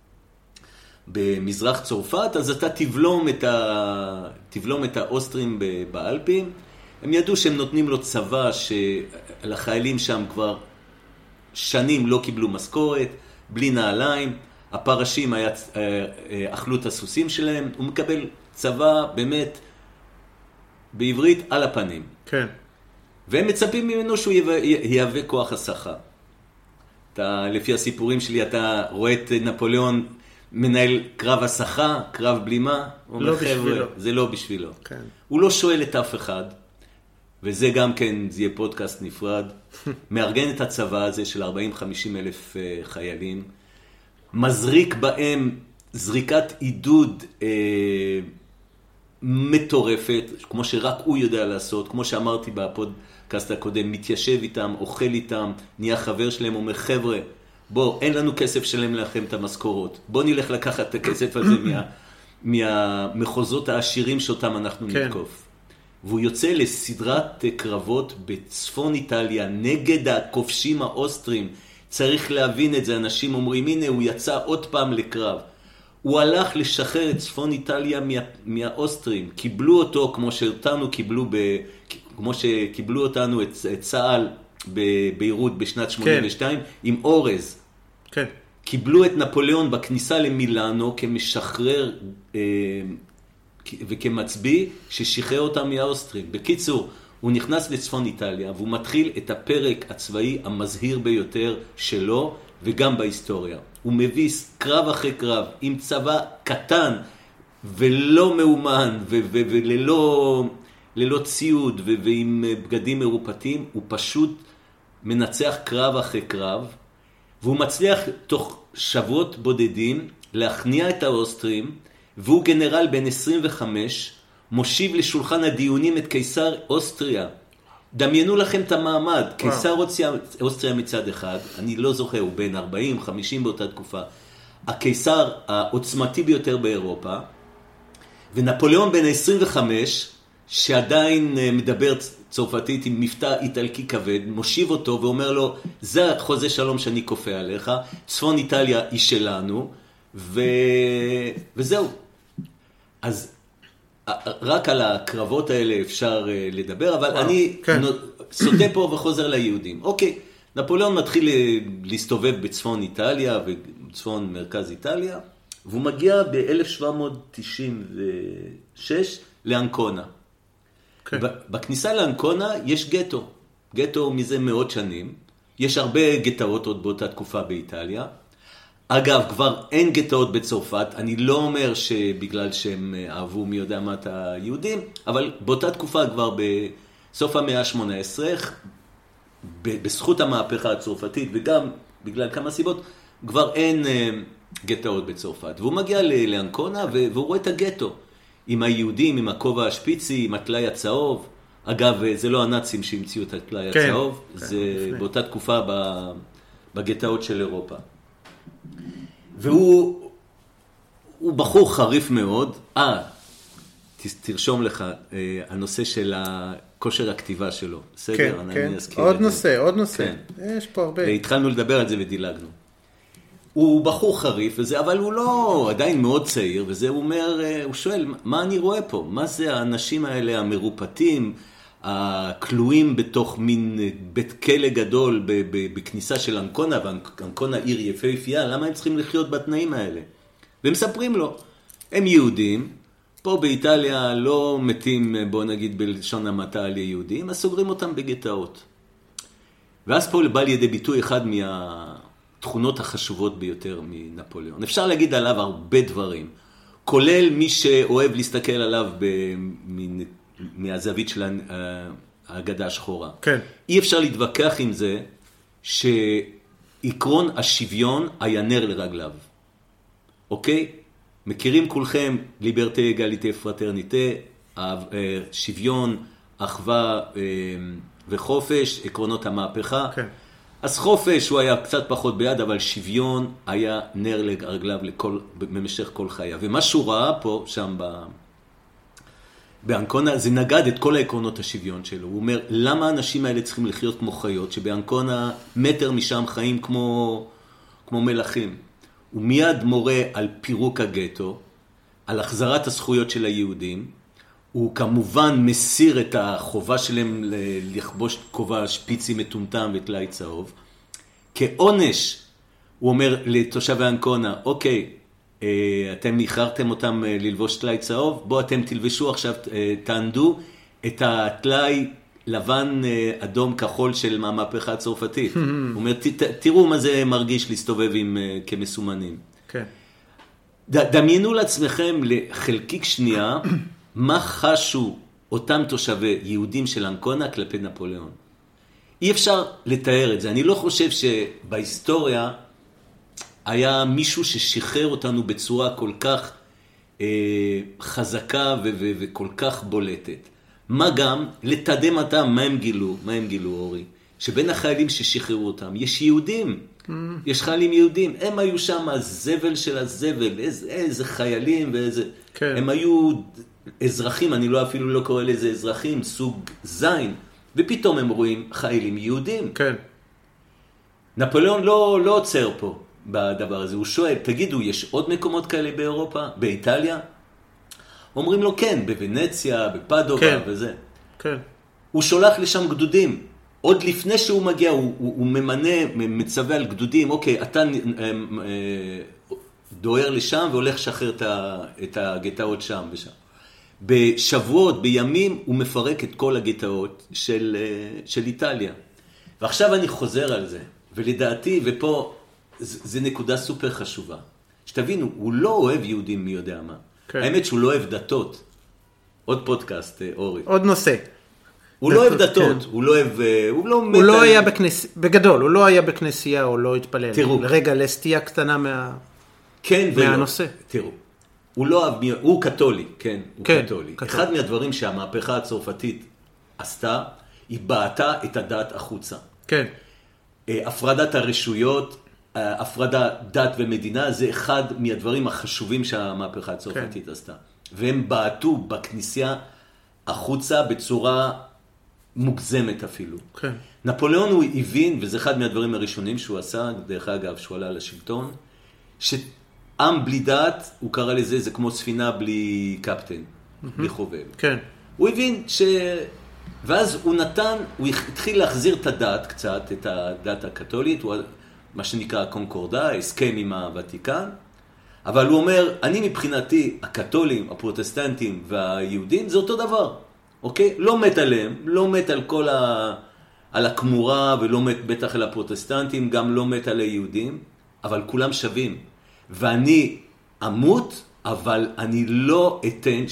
במזרח צרפת, אז אתה תבלום את האוסטרים באלפים. הם ידעו שהם נותנים לו צבא שלחיילים שם כבר שנים לא קיבלו משכורת, בלי נעליים, הפרשים אכלו את הסוסים שלהם, הוא מקבל צבא באמת בעברית על הפנים. כן. והם מצפים ממנו שהוא יהווה כוח הסחה. לפי הסיפורים שלי אתה רואה את נפוליאון מנהל קרב הסחה, קרב בלימה. לא בשבילו. זה לא בשבילו. כן. הוא לא שואל את אף אחד, וזה גם כן, זה יהיה פודקאסט נפרד, מארגן את הצבא הזה של 40-50 אלף חיילים, מזריק בהם זריקת עידוד מטורפת, כמו שרק הוא יודע לעשות, כמו שאמרתי בפודקאסט הקודם, מתיישב איתם, אוכל איתם, נהיה חבר שלהם, אומר, חבר'ה, בוא, אין לנו כסף שלם לכם את המשכורות, בוא נלך לקחת את הכסף הזה מהמחוזות העשירים שאותם אנחנו נתקוף. והוא יוצא לסדרת קרבות בצפון איטליה, נגד הכובשים האוסטרים. צריך להבין את זה, אנשים אומרים, הנה הוא יצא עוד פעם לקרב. הוא הלך לשחרר את צפון איטליה מהאוסטרים. קיבלו אותו כמו שאותנו קיבלו, כמו שקיבלו אותנו את צה"ל בביירות בשנת 82, כן. עם אורז. כן. קיבלו את נפוליאון בכניסה למילאנו כמשחרר וכמצביא ששחרר אותם מהאוסטרים. בקיצור, הוא נכנס לצפון איטליה והוא מתחיל את הפרק הצבאי המזהיר ביותר שלו וגם בהיסטוריה. הוא מביס קרב אחרי קרב עם צבא קטן ולא מאומן וללא ציוד ועם בגדים מרופטים. הוא פשוט מנצח קרב אחרי קרב והוא מצליח תוך שבועות בודדים להכניע את האוסטרים, והוא גנרל בן 25, מושיב לשולחן הדיונים את קיסר אוסטריה. דמיינו לכם את המעמד, קיסר אוסטריה מצד אחד, אני לא זוכר, הוא בין 40-50 באותה תקופה, הקיסר העוצמתי ביותר באירופה, ונפוליאון בן 25, שעדיין מדבר צרפתית עם מבטא איטלקי כבד, מושיב אותו ואומר לו, זה חוזה שלום שאני כופה עליך, צפון איטליה היא שלנו, וזהו. אז רק על הקרבות האלה אפשר לדבר, אבל אני סוטה פה וחוזר ליהודים. אוקיי, נפוליאון מתחיל להסתובב בצפון איטליה ובצפון מרכז איטליה, והוא מגיע ב-1796 לאנקונה. בכניסה לאנקונה יש גטו. גטו מזה מאות שנים. יש הרבה גטאות עוד באותה תקופה באיטליה. אגב, כבר אין גטאות בצרפת. אני לא אומר שבגלל שהם אהבו מי יודע מה את היהודים, אבל באותה תקופה כבר בסוף המאה ה-18, בזכות המהפכה הצרפתית וגם בגלל כמה סיבות, כבר אין גטאות בצרפת. והוא מגיע לאנקונה והוא רואה את הגטו. עם היהודים, עם הכובע השפיצי, עם הטלאי הצהוב. אגב, זה לא הנאצים שהמציאו את הטלאי הצהוב, זה באותה תקופה בגטאות של אירופה. והוא בחור חריף מאוד. תרשום לך, הנושא של כושר הכתיבה שלו. בסדר? כן, עוד נושא. יש פה הרבה. התחלנו לדבר על זה ודילגנו. הוא בחור חריף וזה, אבל הוא לא עדיין מאוד צעיר, וזה הוא אומר, הוא שואל, מה אני רואה פה? מה זה האנשים האלה המרופטים, הכלואים בתוך מין בית כלא גדול בכניסה של אנקונה, ואנקונה עיר יפהפייה, למה הם צריכים לחיות בתנאים האלה? והם מספרים לו, הם יהודים, פה באיטליה לא מתים, בוא נגיד בלשון המעטה על יהודים, אז סוגרים אותם בגטאות. ואז פה בא לידי ביטוי אחד תכונות החשובות ביותר מנפוליאון. אפשר להגיד עליו הרבה דברים. כולל מי שאוהב להסתכל עליו מהזווית של האגדה השחורה. כן. אי אפשר להתווכח עם זה שעקרון השוויון היה נר לרגליו. אוקיי? מכירים כולכם ליברטה, אגליטה, פרטרניטה, שוויון, אחווה וחופש, עקרונות המהפכה. כן. אז חופש הוא היה קצת פחות ביד, אבל שוויון היה נר לרגליו במשך כל חייו. ומה שהוא ראה פה, שם באנקונה, זה נגד את כל העקרונות השוויון שלו. הוא אומר, למה האנשים האלה צריכים לחיות כמו חיות, שבאנקונה מטר משם חיים כמו מלאכים? הוא מיד מורה על פירוק הגטו, על החזרת הזכויות של היהודים, הוא כמובן מסיר את החובה שלהם לכבוש כובע שפיצי מטומטם וטלאי צהוב. כעונש, הוא אומר לתושבי אנקונה, אוקיי, אתם הכרחתם אותם ללבוש טלאי צהוב, בואו אתם תלבשו עכשיו, תענדו את הטלאי לבן, אדום, כחול של המהפכה הצרפתית. הוא אומר, תראו מה זה מרגיש להסתובב כמסומנים. כן. דמיינו לעצמכם לחלקיק שנייה, מה חשו אותם תושבי יהודים של אנקונה כלפי נפוליאון. אי אפשר לתאר את זה. אני לא חושב שבהיסטוריה היה מישהו ששחרר אותנו בצורה כל כך חזקה וכל כך בולטת. מה גם לתדם אותם, מה הם גילו, אורי? שבין החיילים ששחררו אותם, יש יהודים, יש חיילים יהודים, הם היו שם הזבל של הזבל, איזה חיילים ואיזה... כן. הם היו אזרחים, אני אפילו לא קורא לזה אזרחים, סוג זין, ופתאום הם רואים חיילים יהודים. כן. נפוליאון לא עוצר פה בדבר הזה, הוא שואל, תגידו, יש עוד מקומות כאלה באירופה, באיטליה? אומרים לו כן, בוונציה, בפדובה כן. וזה. כן. הוא שולח לשם גדודים. עוד לפני שהוא מגיע, הוא מצווה על גדודים, אוקיי, אתה דוהר לשם והולך לשחרר את הגטאות שם ושם. בשבועות, בימים, הוא מפרק את כל הגטאות של איטליה. ועכשיו אני חוזר על זה, ולדעתי, ופה זה נקודה סופר חשובה. שתבינו, הוא לא אוהב יהודים מי יודע מה. כן. האמת שהוא לא אוהב דתות. עוד פודקאסט, אורי. עוד נושא. הוא לא אוהב דתות, הוא לא אוהב, הוא לא מת... הוא לא היה בגדול, הוא לא היה בכנסייה, הוא לא התפלל. תראו. לרגע, לסטייה קטנה כן ולא. מהנושא. תראו, הוא קתולי, כן, הוא כן, קתולי. קתולי. אחד מהדברים שהמהפכה הצרפתית עשתה, היא בעטה את הדת החוצה. כן. הפרדת הרשויות, הפרדת דת ומדינה, זה אחד מהדברים החשובים שהמהפכה הצרפתית עשתה. והם בעטו בכנסייה החוצה בצורה מוגזמת אפילו. כן. נפוליאון הוא הבין, וזה אחד מהדברים הראשונים שהוא עשה, דרך אגב, שהוא עלה לשלטון, שעם בלי דת, הוא קרא לזה, זה כמו ספינה בלי קפטן, בלי חובל. כן. הוא הבין ואז הוא התחיל להחזיר את הדת קצת, את הדת הקתולית, מה שנקרא הקונקורדה, הסכם עם הוותיקן, אבל הוא אומר, אני מבחינתי, הקתולים, הפרוטסטנטים והיהודים, זה אותו דבר, אוקיי? לא מת עליהם, לא מת על על הכמורה, ולא מת בטח על הפרוטסטנטים, גם לא מת על היהודים, אבל כולם שווים. ואני אמות, אבל אני לא אתן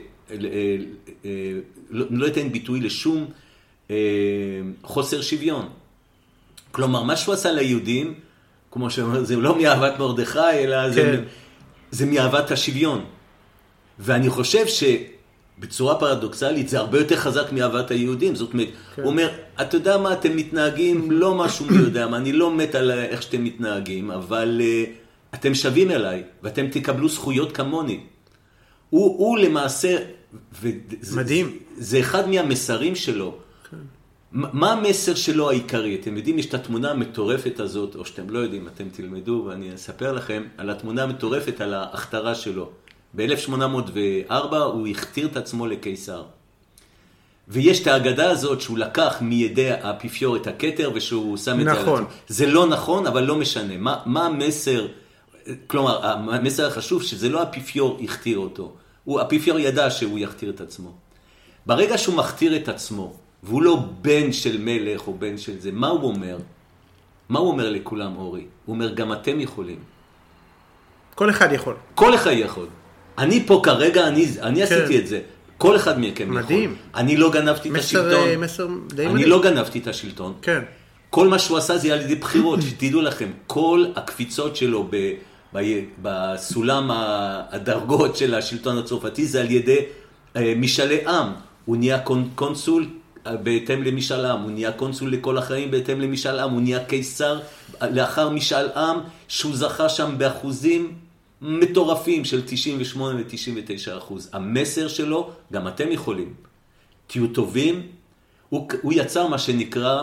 לא אתן ביטוי לשום חוסר שוויון. כלומר, מה שהוא עשה ליהודים, כמו שאומר, זה לא מאהבת מרדכי, אלא כן. זה מאהבת השוויון. ואני חושב שבצורה פרדוקסלית, זה הרבה יותר חזק מאהבת היהודים. זאת אומרת, כן. הוא אומר, אתה יודע מה, אתם מתנהגים, לא משהו מי יודע מה, אני לא מת על איך שאתם מתנהגים, אבל אתם שווים אליי, ואתם תקבלו זכויות כמוני. הוא למעשה, מדהים. זה אחד מהמסרים שלו. כן. מה המסר שלו העיקרי? אתם יודעים, יש את התמונה המטורפת הזאת, או שאתם לא יודעים, אתם תלמדו ואני אספר לכם, על התמונה המטורפת, על ההכתרה שלו. ב-1804 הוא הכתיר את עצמו לקיסר. ויש את ההגדה הזאת שהוא לקח מידי האפיפיור את הכתר, ושהוא שם את זה על עצמו. זה לא נכון, אבל לא משנה. מה המסר? כלומר, המסר החשוב שזה לא האפיפיור הכתיר אותו. האפיפיור ידע שהוא יכתיר את עצמו. ברגע שהוא מכתיר את עצמו, והוא לא בן של מלך או בן של זה, מה הוא אומר? מה הוא אומר לכולם, אורי? הוא אומר, גם אתם יכולים. כל אחד יכול. כל אחד יכול. אני פה כרגע, אני עשיתי את זה. כל אחד מכם יכול. מדהים. אני לא גנבתי את השלטון. מסר די מדהים. אני לא גנבתי את השלטון. כן. כל מה שהוא עשה זה על ידי בחירות, שתדעו לכם, כל הקפיצות שלו בסולם הדרגות של השלטון הצרפתי זה על ידי משאלי עם. הוא נהיה קונסול בהתאם למשאל עם, הוא נהיה קונסול לכל החיים בהתאם למשאל עם, הוא נהיה קיסר לאחר משאל עם שהוא זכה שם באחוזים מטורפים של 98 ו-99%. המסר שלו, גם אתם יכולים, תהיו טובים, הוא יצר מה שנקרא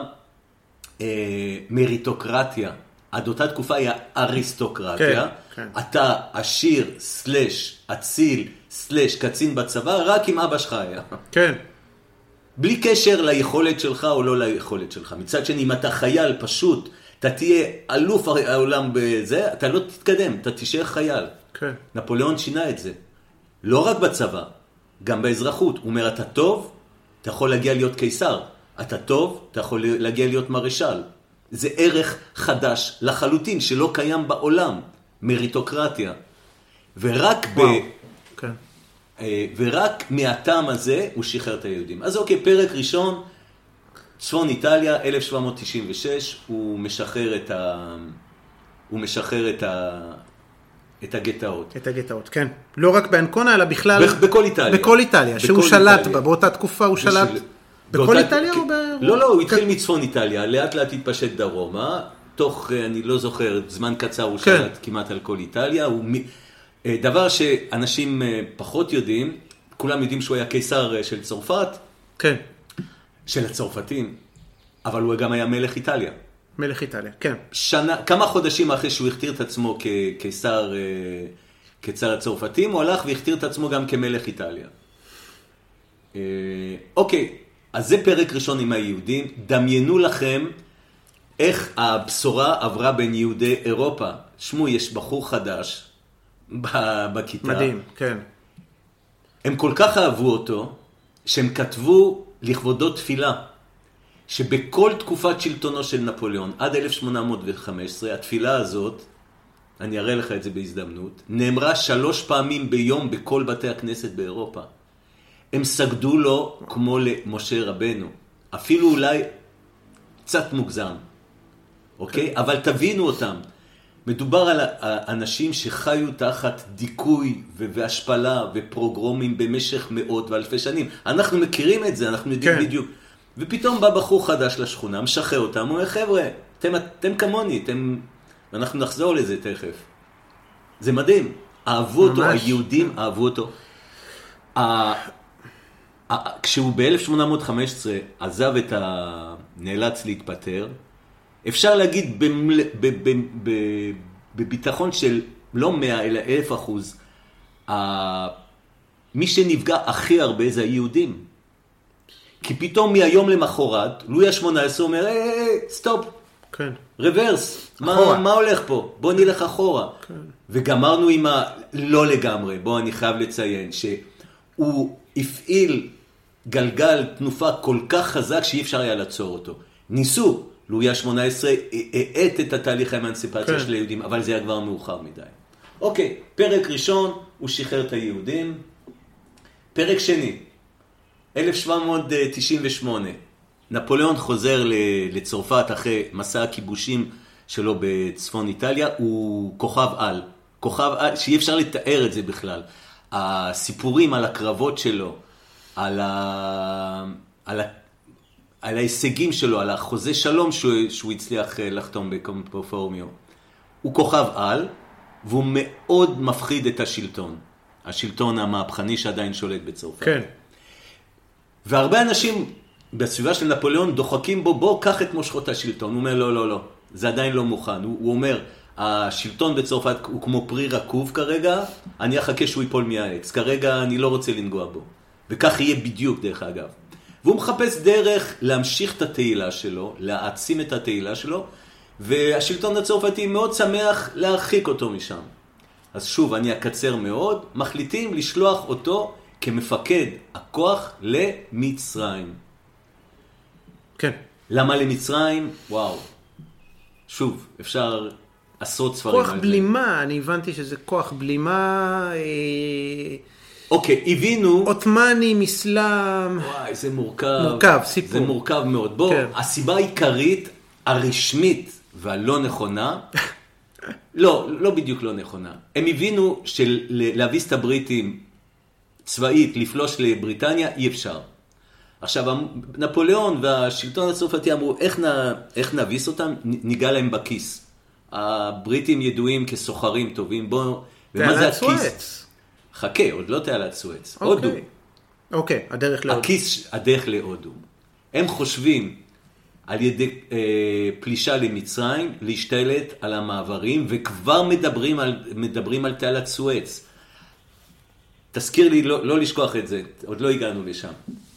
מריטוקרטיה. עד אותה תקופה היה אריסטוקרטיה. כן. אתה עשיר סלש אציל סלש קצין בצבא, רק עם אבא שלך היה. כן. בלי קשר ליכולת שלך או לא ליכולת שלך. מצד שני, אם אתה חייל פשוט, אתה תהיה אלוף העולם בזה, אתה לא תתקדם, אתה תישאר חייל. כן. נפוליאון שינה את זה. לא רק בצבא, גם באזרחות. הוא אומר, אתה טוב, אתה יכול להגיע להיות קיסר. אתה טוב, אתה יכול להגיע להיות מרשל. זה ערך חדש לחלוטין, שלא קיים בעולם. מריטוקרטיה. ורק כן. ורק מהטעם הזה הוא שחרר את היהודים. אז אוקיי, פרק ראשון, צפון איטליה, 1796, הוא משחרר את הגטאות. את הגטאות, כן. לא רק באנקונה, אלא בכלל... בכל איטליה. בכל איטליה, שהוא שלט בה. באותה תקופה הוא שלט... בכל איטליה או ב... לא, הוא התחיל מצפון איטליה, לאט לאט התפשט דרומה, תוך, אני לא זוכר, זמן קצר הוא שלט כמעט על כל איטליה, דבר שאנשים פחות יודעים, כולם יודעים שהוא היה קיסר של צרפת, כן. של הצרפתים, אבל הוא גם היה מלך איטליה. מלך איטליה, כן. כמה חודשים אחרי שהוא הכתיר את עצמו כקיסר הצרפתים, הוא הלך והכתיר את עצמו גם כמלך איטליה. אוקיי, אז זה פרק ראשון עם היהודים. דמיינו לכם איך הבשורה עברה בין יהודי אירופה. שמו, יש בחור חדש בכיתה. מדהים, כן. הם כל כך אהבו אותו, שהם כתבו לכבודו תפילה, שבכל תקופת שלטונו של נפוליאון, עד 1815, התפילה הזאת, אני אראה לך את זה בהזדמנות, נאמרה 3 פעמים ביום בכל בתי הכנסת באירופה. הם סגדו לו כמו למשה רבנו, אפילו אולי קצת מוגזם, אוקיי? אבל תבינו אותם. מדובר על אנשים שחיו תחת דיכוי והשפלה ופרוגרומים במשך מאות ואלפי שנים. אנחנו מכירים את זה, אנחנו יודעים בדיוק. ופתאום בא בחור חדש לשכונה, משחרר אותם, הוא אומר, חבר'ה, אתם כמוני, ואנחנו נחזור לזה תכף. זה מדהים. אהבו אותו, היהודים אהבו אותו. כשהוא ב-1815 עזב נאלץ להתפטר, אפשר להגיד בביטחון של לא 100 אלא 1000%, מי שנפגע הכי הרבה זה היהודים. כי פתאום מהיום למחרת, לואי ה-18 אומר, סטופ, כן. רוורס, מה הולך פה? בוא נלך אחורה. כן. וגמרנו עם לא לגמרי, בוא אני חייב לציין, שהוא הפעיל גלגל תנופה כל כך חזק שאי אפשר היה לעצור אותו. ניסו, לואי ה-18 העט את התהליך האמנציפציה של היהודים, אבל זה היה כבר מאוחר מדי. אוקיי, פרק ראשון, הוא שחרר את היהודים. פרק שני, 1798, נפוליאון חוזר לצרפת אחרי מסע הכיבושים שלו בצפון איטליה, הוא כוכב על. כוכב על, שאי אפשר לתאר את זה בכלל. הסיפורים על הקרבות שלו, על ההישגים שלו, על החוזה שלום שהוא הצליח לחתום בקונפורמיו. הוא כוכב על, והוא מאוד מפחיד את השלטון. השלטון המהפכני שעדיין שולט בצרפת. כן. והרבה אנשים בסביבה של נפוליאון דוחקים בו, בוא, קח את מושכות השלטון. הוא אומר, לא, לא, לא, זה עדיין לא מוכן. הוא אומר, השלטון בצרפת הוא כמו פרי רקוב כרגע, אני אחכה שהוא ייפול מהעץ. כרגע אני לא רוצה לנגוע בו. וכך יהיה בדיוק דרך אגב. והוא מחפש דרך להמשיך את התהילה שלו, להעצים את התהילה שלו, והשלטון הצרפתי מאוד שמח להרחיק אותו משם. אז שוב, אני אקצר מאוד, מחליטים לשלוח אותו כמפקד הכוח למצרים. כן. למה למצרים? וואו. שוב, אפשר עשרות ספרים על זה. כוח בלימה, אני הבנתי שזה כוח בלימה... אוקיי, הבינו... עות'מאני, מסלאם... וואי, זה מורכב. מורכב, סיפור. זה מורכב מאוד. בוא, כן. הסיבה העיקרית, הרשמית והלא נכונה, לא בדיוק לא נכונה. הם הבינו שלהביס את הבריטים צבאית, לפלוש לבריטניה, אי אפשר. עכשיו, נפוליאון והשלטון הצרפתי אמרו, איך נביס אותם? ניגע להם בכיס. הבריטים ידועים כסוחרים טובים, בוא... ומה זה הכיס? סואץ. חכה, עוד לא תעלת סואץ. הודו. אוקיי, הדרך להודו. הכיס, הדרך להודו. הם חושבים על ידי פלישה למצרים, להשתלט על המעברים, וכבר מדברים על תעלת סואץ. תזכיר לי, לא לשכוח את זה, עוד לא הגענו לשם.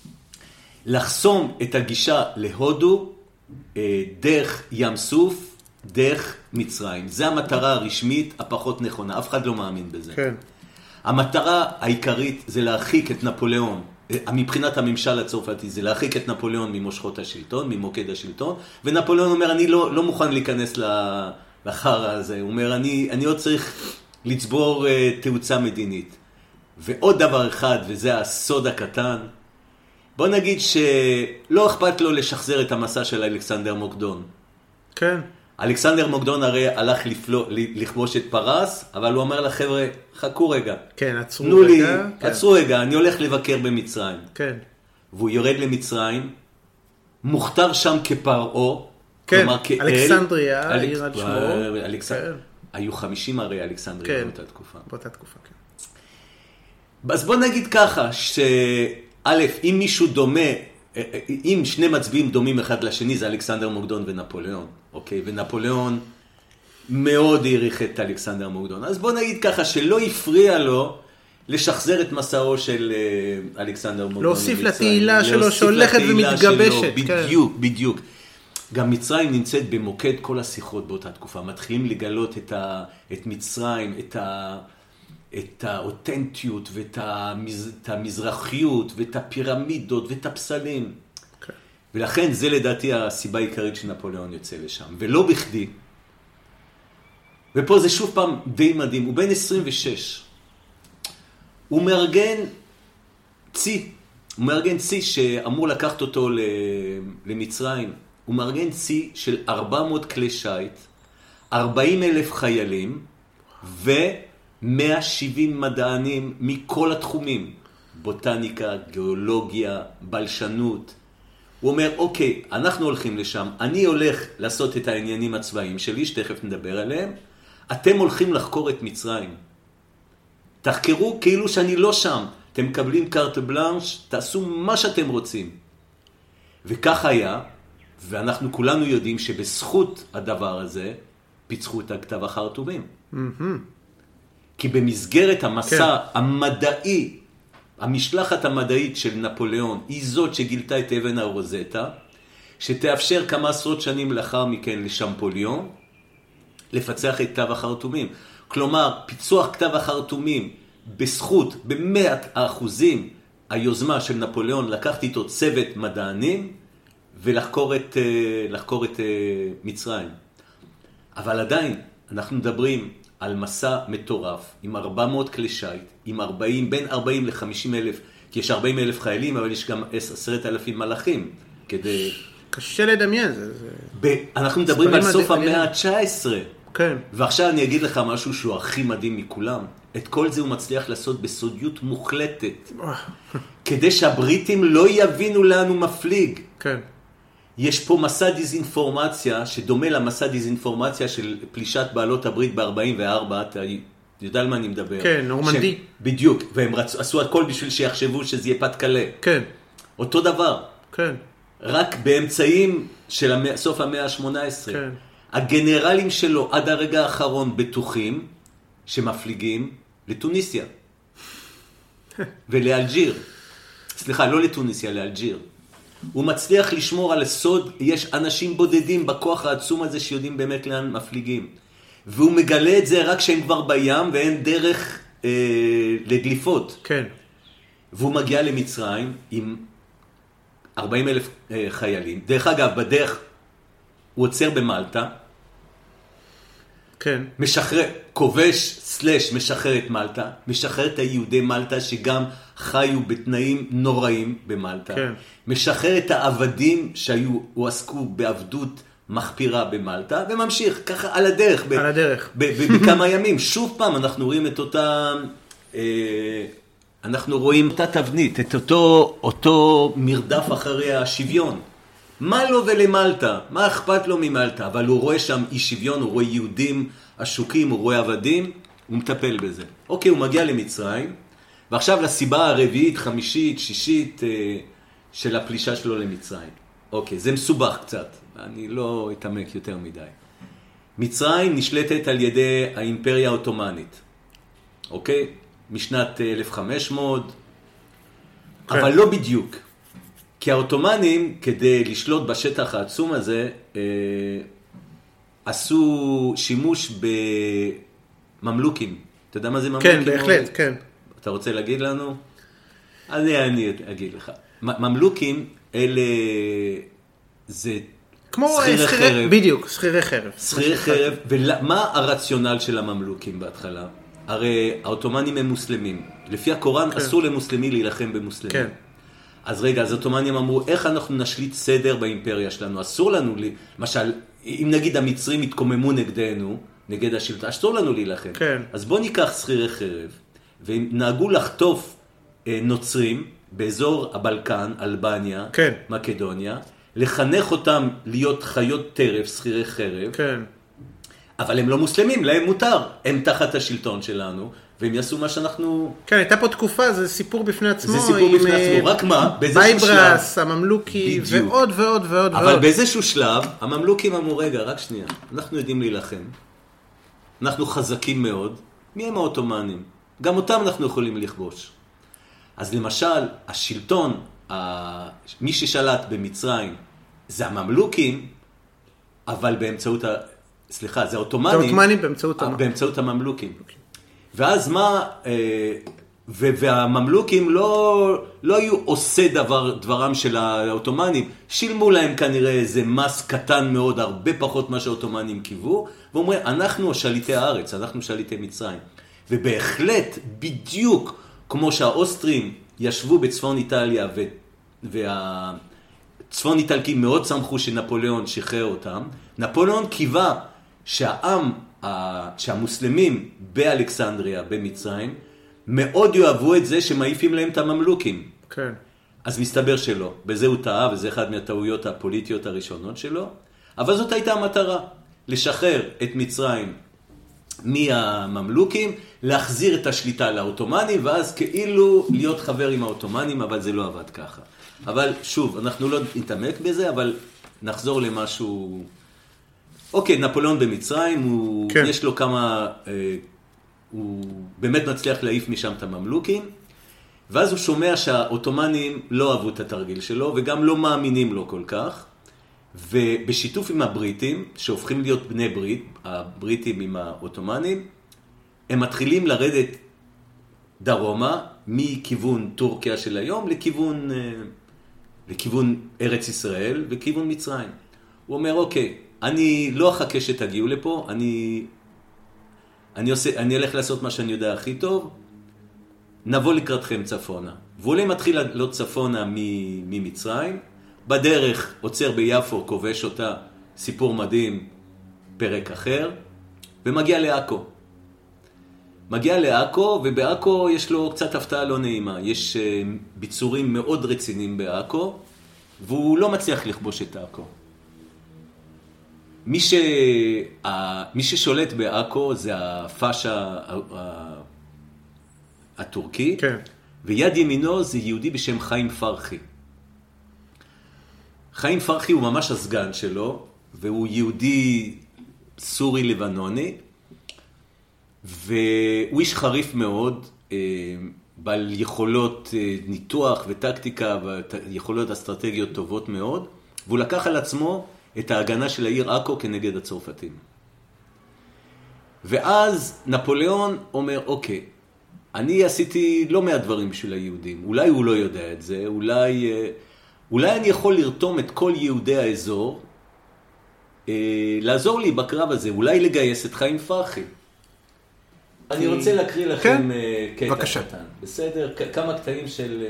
לחסום את הגישה להודו, דרך ים סוף, דרך מצרים. זה המטרה הרשמית הפחות נכונה, אף אחד לא מאמין בזה. כן. המטרה העיקרית זה להרחיק את נפוליאון, מבחינת הממשל הצרפתי, זה להרחיק את נפוליאון ממושכות השלטון, ממוקד השלטון, ונפוליאון אומר, אני לא מוכן להיכנס לחרא הזה, הוא אומר, אני עוד צריך לצבור תאוצה מדינית. ועוד דבר אחד, וזה הסוד הקטן, בוא נגיד שלא אכפת לו לשחזר את המסע של אלכסנדר מוקדון. כן. אלכסנדר מוקדון הרי הלך לכבוש את פרס, אבל הוא אומר לחבר'ה, חכו רגע. כן, עצרו תנו לי, רגע. עצרו רגע, אני הולך לבקר במצרים. כן. והוא יורד למצרים, מוכתר שם כפרעו, כן, כלומר כאל. אלכסנדריה, העיר על שמו. כן. היו 50 הרי אלכסנדריה כן. באותה תקופה. באותה תקופה, כן. אז בוא נגיד ככה, שא', אם מישהו דומה, אם שני מצביעים דומים אחד לשני, זה אלכסנדר מוקדון ונפוליאון, אוקיי? ונפוליאון מאוד העריך את אלכסנדר מוקדון. אז בוא נגיד ככה, שלא הפריע לו לשחזר את מסעו של אלכסנדר מוקדון. להוסיף לתהילה שלו שהולכת ומתגבשת. בדיוק, בדיוק. גם מצרים נמצאת במוקד כל השיחות באותה תקופה. מתחילים לגלות את מצרים, את האותנטיות ואת המזרחיות ואת הפירמידות ואת הפסלים. כן. ולכן זה לדעתי הסיבה העיקרית שנפוליאון יוצא לשם. ולא בכדי. ופה זה שוב פעם די מדהים. הוא בן 26. הוא מארגן צי. הוא מארגן צי שאמור לקחת אותו למצרים. הוא מארגן צי של 400 כלי שייט, 40,000 חיילים ו170 מדענים מכל התחומים. בוטניקה, גיאולוגיה, בלשנות. הוא אומר, אוקיי, אנחנו הולכים לשם, אני הולך לעשות את העניינים הצבאיים שלי, שתכף נדבר עליהם, אתם הולכים לחקור את מצרים. תחקרו כאילו שאני לא שם. אתם מקבלים קארט בלנש, תעשו מה שאתם רוצים. וכך היה, ואנחנו כולנו יודעים שבזכות הדבר הזה, פיצחו את הכתב החרטומים. כי במסגרת המסע המדעי, המשלחת המדעית של נפוליאון, היא זאת שגילתה את אבן הרוזטה, שתאפשר כמה עשרות שנים לאחר מכן לשמפוליון, לפצח את כתב החרטומים. כלומר, פיצוח כתב החרטומים בזכות, ב100%, היוזמה של נפוליאון, לקחת איתו צוות מדענים, ולחקור את מצרים. אבל עדיין, אנחנו מדברים על מסע מטורף, עם 400 כלי שייט, עם בין 40 ל-50 אלף, כי יש 40 אלף חיילים, אבל יש גם 10,000 מלאכים, כדי... קשה לדמיין. אנחנו מדברים על סוף המאה ה-19. כן. ועכשיו אני אגיד לך משהו שהוא הכי מדהים מכולם. את כל זה הוא מצליח לעשות בסודיות מוחלטת. כדי שהבריטים לא יבינו לאן הוא מפליג. כן. יש פה מסע דיזינפורמציה, שדומה למסע דיזינפורמציה של פלישת בעלות הברית ב-44, אתה יודע על מה אני מדבר. כן, נורמנדי. בדיוק, והם עשו הכל בשביל שיחשבו שזה יהיה פת קלה. כן. אותו דבר. כן. רק באמצעים של סוף המאה ה-18. כן. הגנרלים שלו עד הרגע האחרון בטוחים שמפליגים לטוניסיה. ולאלג'יר. סליחה, לא לטוניסיה, לאלג'יר. הוא מצליח לשמור על הסוד, יש אנשים בודדים בכוח העצום הזה שיודעים באמת לאן מפליגים. והוא מגלה את זה רק כשהם כבר בים ואין דרך לדליפות. כן. והוא מגיע למצרים עם 40,000 חיילים. דרך אגב, בדרך הוא עוצר במלטה. כן. משחרר, כובש סלש משחרר את מלטה, משחרר את היהודי מלטה שגם חיו בתנאים נוראים במלטה, כן. משחרר את העבדים שהועסקו בעבדות מחפירה במלטה, וממשיך ככה על הדרך, על הדרך. בכמה ימים. שוב פעם אנחנו רואים את אותה, אנחנו רואים אותה תבנית, את אותו מרדף אחרי השוויון. מה לו ולמלטה? מה אכפת לו ממלטה? אבל הוא רואה שם אי שוויון, הוא רואה יהודים עשוקים, הוא רואה עבדים, הוא מטפל בזה. אוקיי, הוא מגיע למצרים, ועכשיו לסיבה הרביעית, חמישית, שישית של הפלישה שלו למצרים. אוקיי, זה מסובך קצת, אני לא אתעמק יותר מדי. מצרים נשלטת על ידי האימפריה האוטומנית. אוקיי? משנת 1500, כן. אבל לא בדיוק. כי האוטומנים, כדי לשלוט בשטח העצום הזה, עשו שימוש בממלוכים. אתה יודע מה זה ממלוכים? כן, בהחלט, כן. אתה רוצה להגיד לנו? אז אני אגיד לך. ממלוכים אלה, זה כמו שכירי חרב. בדיוק, שכירי חרב. שכירי חרב, ומה הרציונל של הממלוכים בהתחלה? הרי האוטומנים הם מוסלמים. לפי הקוראן אסור למוסלמי להילחם במוסלמים. כן. אז רגע, אז האוטומנים אמרו, איך אנחנו נשליט סדר באימפריה שלנו? אסור לנו, למשל, אם נגיד המצרים התקוממו נגדנו, נגד השלטון, אסור לנו להילחם. כן. אז בוא ניקח שכירי חרב, ונהגו לחטוף נוצרים באזור הבלקן, אלבניה, כן. מקדוניה, לחנך אותם להיות חיות טרף, שכירי חרב, כן. אבל הם לא מוסלמים, להם מותר, הם תחת השלטון שלנו, והם יעשו מה שאנחנו... כן, הייתה פה תקופה, זה סיפור בפני עצמו. זה סיפור בפני עצמו, רק מה? באיזשהו שלב... בייברס, הממלוכי, בדיוק. ועוד ועוד ועוד. אבל באיזשהו שלב, הממלוכים אמרו, רגע, רק שנייה, אנחנו יודעים להילחם, אנחנו חזקים מאוד, מי הם האוטומנים? גם אותם אנחנו יכולים לכבוש. אז למשל, השלטון, מי ששלט במצרים, זה הממלוכים, אבל באמצעות סליחה, זה האוטומנים. זה האוטומנים באמצעות הממלוכים. ואז מה, והממלוכים לא היו עושה דברם של האוטומנים, שילמו להם כנראה איזה מס קטן מאוד, הרבה פחות מה שהאוטומנים קיוו, ואומרים, אנחנו שליטי הארץ, אנחנו שליטי מצרים. ובהחלט, בדיוק כמו שהאוסטרים ישבו בצפון איטליה, והצפון איטלקים מאוד שמחו שנפוליאון שחרר אותם, נפוליאון קיווה שהמוסלמים באלכסנדריה, במצרים, מאוד יאהבו את זה שמעיפים להם את הממלוכים. כן. אז מסתבר שלא. בזה הוא טעה, וזה אחד מהטעויות הפוליטיות הראשונות שלו. אבל זאת הייתה המטרה, לשחרר את מצרים מהממלוכים, להחזיר את השליטה לאוטומנים, ואז כאילו להיות חבר עם האוטומנים, אבל זה לא עבד ככה. אבל שוב, אנחנו לא נתעמק בזה, אבל נחזור למשהו... אוקיי, נפוליאון במצרים, כן. יש לו כמה... הוא באמת מצליח להעיף משם את הממלוכים, ואז הוא שומע שהאוטומנים לא אהבו את התרגיל שלו, וגם לא מאמינים לו כל כך, ובשיתוף עם הבריטים, שהופכים להיות בני ברית, הבריטים עם האוטומנים, הם מתחילים לרדת דרומה, מכיוון טורקיה של היום, לכיוון ארץ ישראל, וכיוון מצרים. הוא אומר, אוקיי, אני לא אחכה שתגיעו לפה, אני אלך לעשות מה שאני יודע הכי טוב, נבוא לקראתכם צפונה. ואולי מתחיל לעלות צפונה ממצרים, בדרך עוצר ביפו, כובש אותה, סיפור מדהים, פרק אחר, ומגיע לעכו. מגיע לעכו, ובעכו יש לו קצת הפתעה לא נעימה. יש ביצורים מאוד רציניים בעכו, והוא לא מצליח לכבוש את עכו. מי ששולט בעכו זה הפאשה הטורקי, כן. ויד ימינו זה יהודי בשם חיים פרחי. חיים פרחי הוא ממש הסגן שלו, והוא יהודי סורי לבנוני, והוא איש חריף מאוד, בעל יכולות ניתוח וטקטיקה, ויכולות אסטרטגיות טובות מאוד, והוא לקח על עצמו את ההגנה של העיר עכו כנגד הצרפתים. ואז נפוליאון אומר, אוקיי, אני עשיתי לא מעט דברים בשביל היהודים, אולי הוא לא יודע את זה, אולי אני יכול לרתום את כל יהודי האזור, לעזור לי בקרב הזה, אולי לגייס את חיים פרחי. אני רוצה להקריא לכם קטע קטן. בסדר? כמה קטעים של...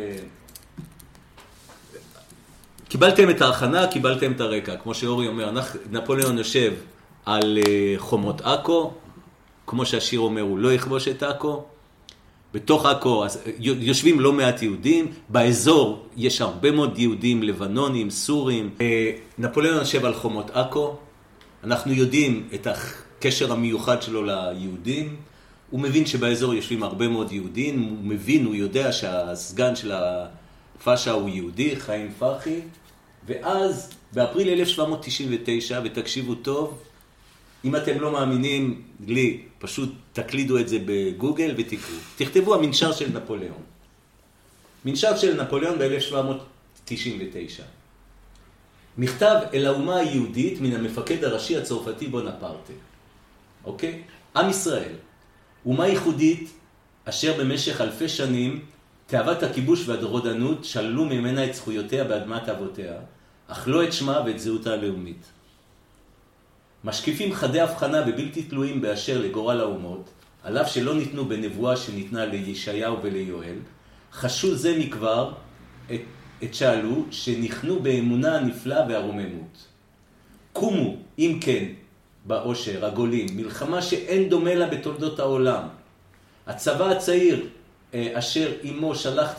קיבלתם את ההכנה, קיבלתם את הרקע. כמו שאורי אומר, נפוליאון יושב על חומות עכו, כמו שהשיר אומר, הוא לא יכבוש את עכו. בתוך עכו יושבים לא מעט יהודים, באזור יש הרבה מאוד יהודים, לבנונים, סורים. נפוליאון יושב על חומות עכו, אנחנו יודעים את הקשר המיוחד שלו ליהודים, הוא מבין שבאזור יושבים הרבה מאוד יהודים, הוא יודע שהסגן של הפאשה הוא יהודי, חיים פרחי, ואז באפריל 1799, ותקשיבו טוב, אם אתם לא מאמינים לי, פשוט תקלידו את זה בגוגל ותקראו. תכתבו המנשר של נפוליאון. מנשר של נפוליאון ב-1799. מכתב אל האומה היהודית מן המפקד הראשי הצרפתי בונפרטה. אוקיי? עם ישראל. אומה ייחודית אשר במשך אלפי שנים תאוות הכיבוש והרודנות שללו ממנה את זכויותיה באדמת אבותיה, אך לא את שמה ואת זהותה הלאומית. משקיפים חדי הבחנה ובלתי תלויים באשר לגורל האומות, על אף שלא ניתנו בנבואה שניתנה לישעיהו וליואל, חשו זה מכבר את שאלו שנכנו באמונה הנפלאה והרוממות. קומו, אם כן, באושר, הגולים, מלחמה שאין דומה לה בתולדות העולם. הצבא הצעיר אשר עמו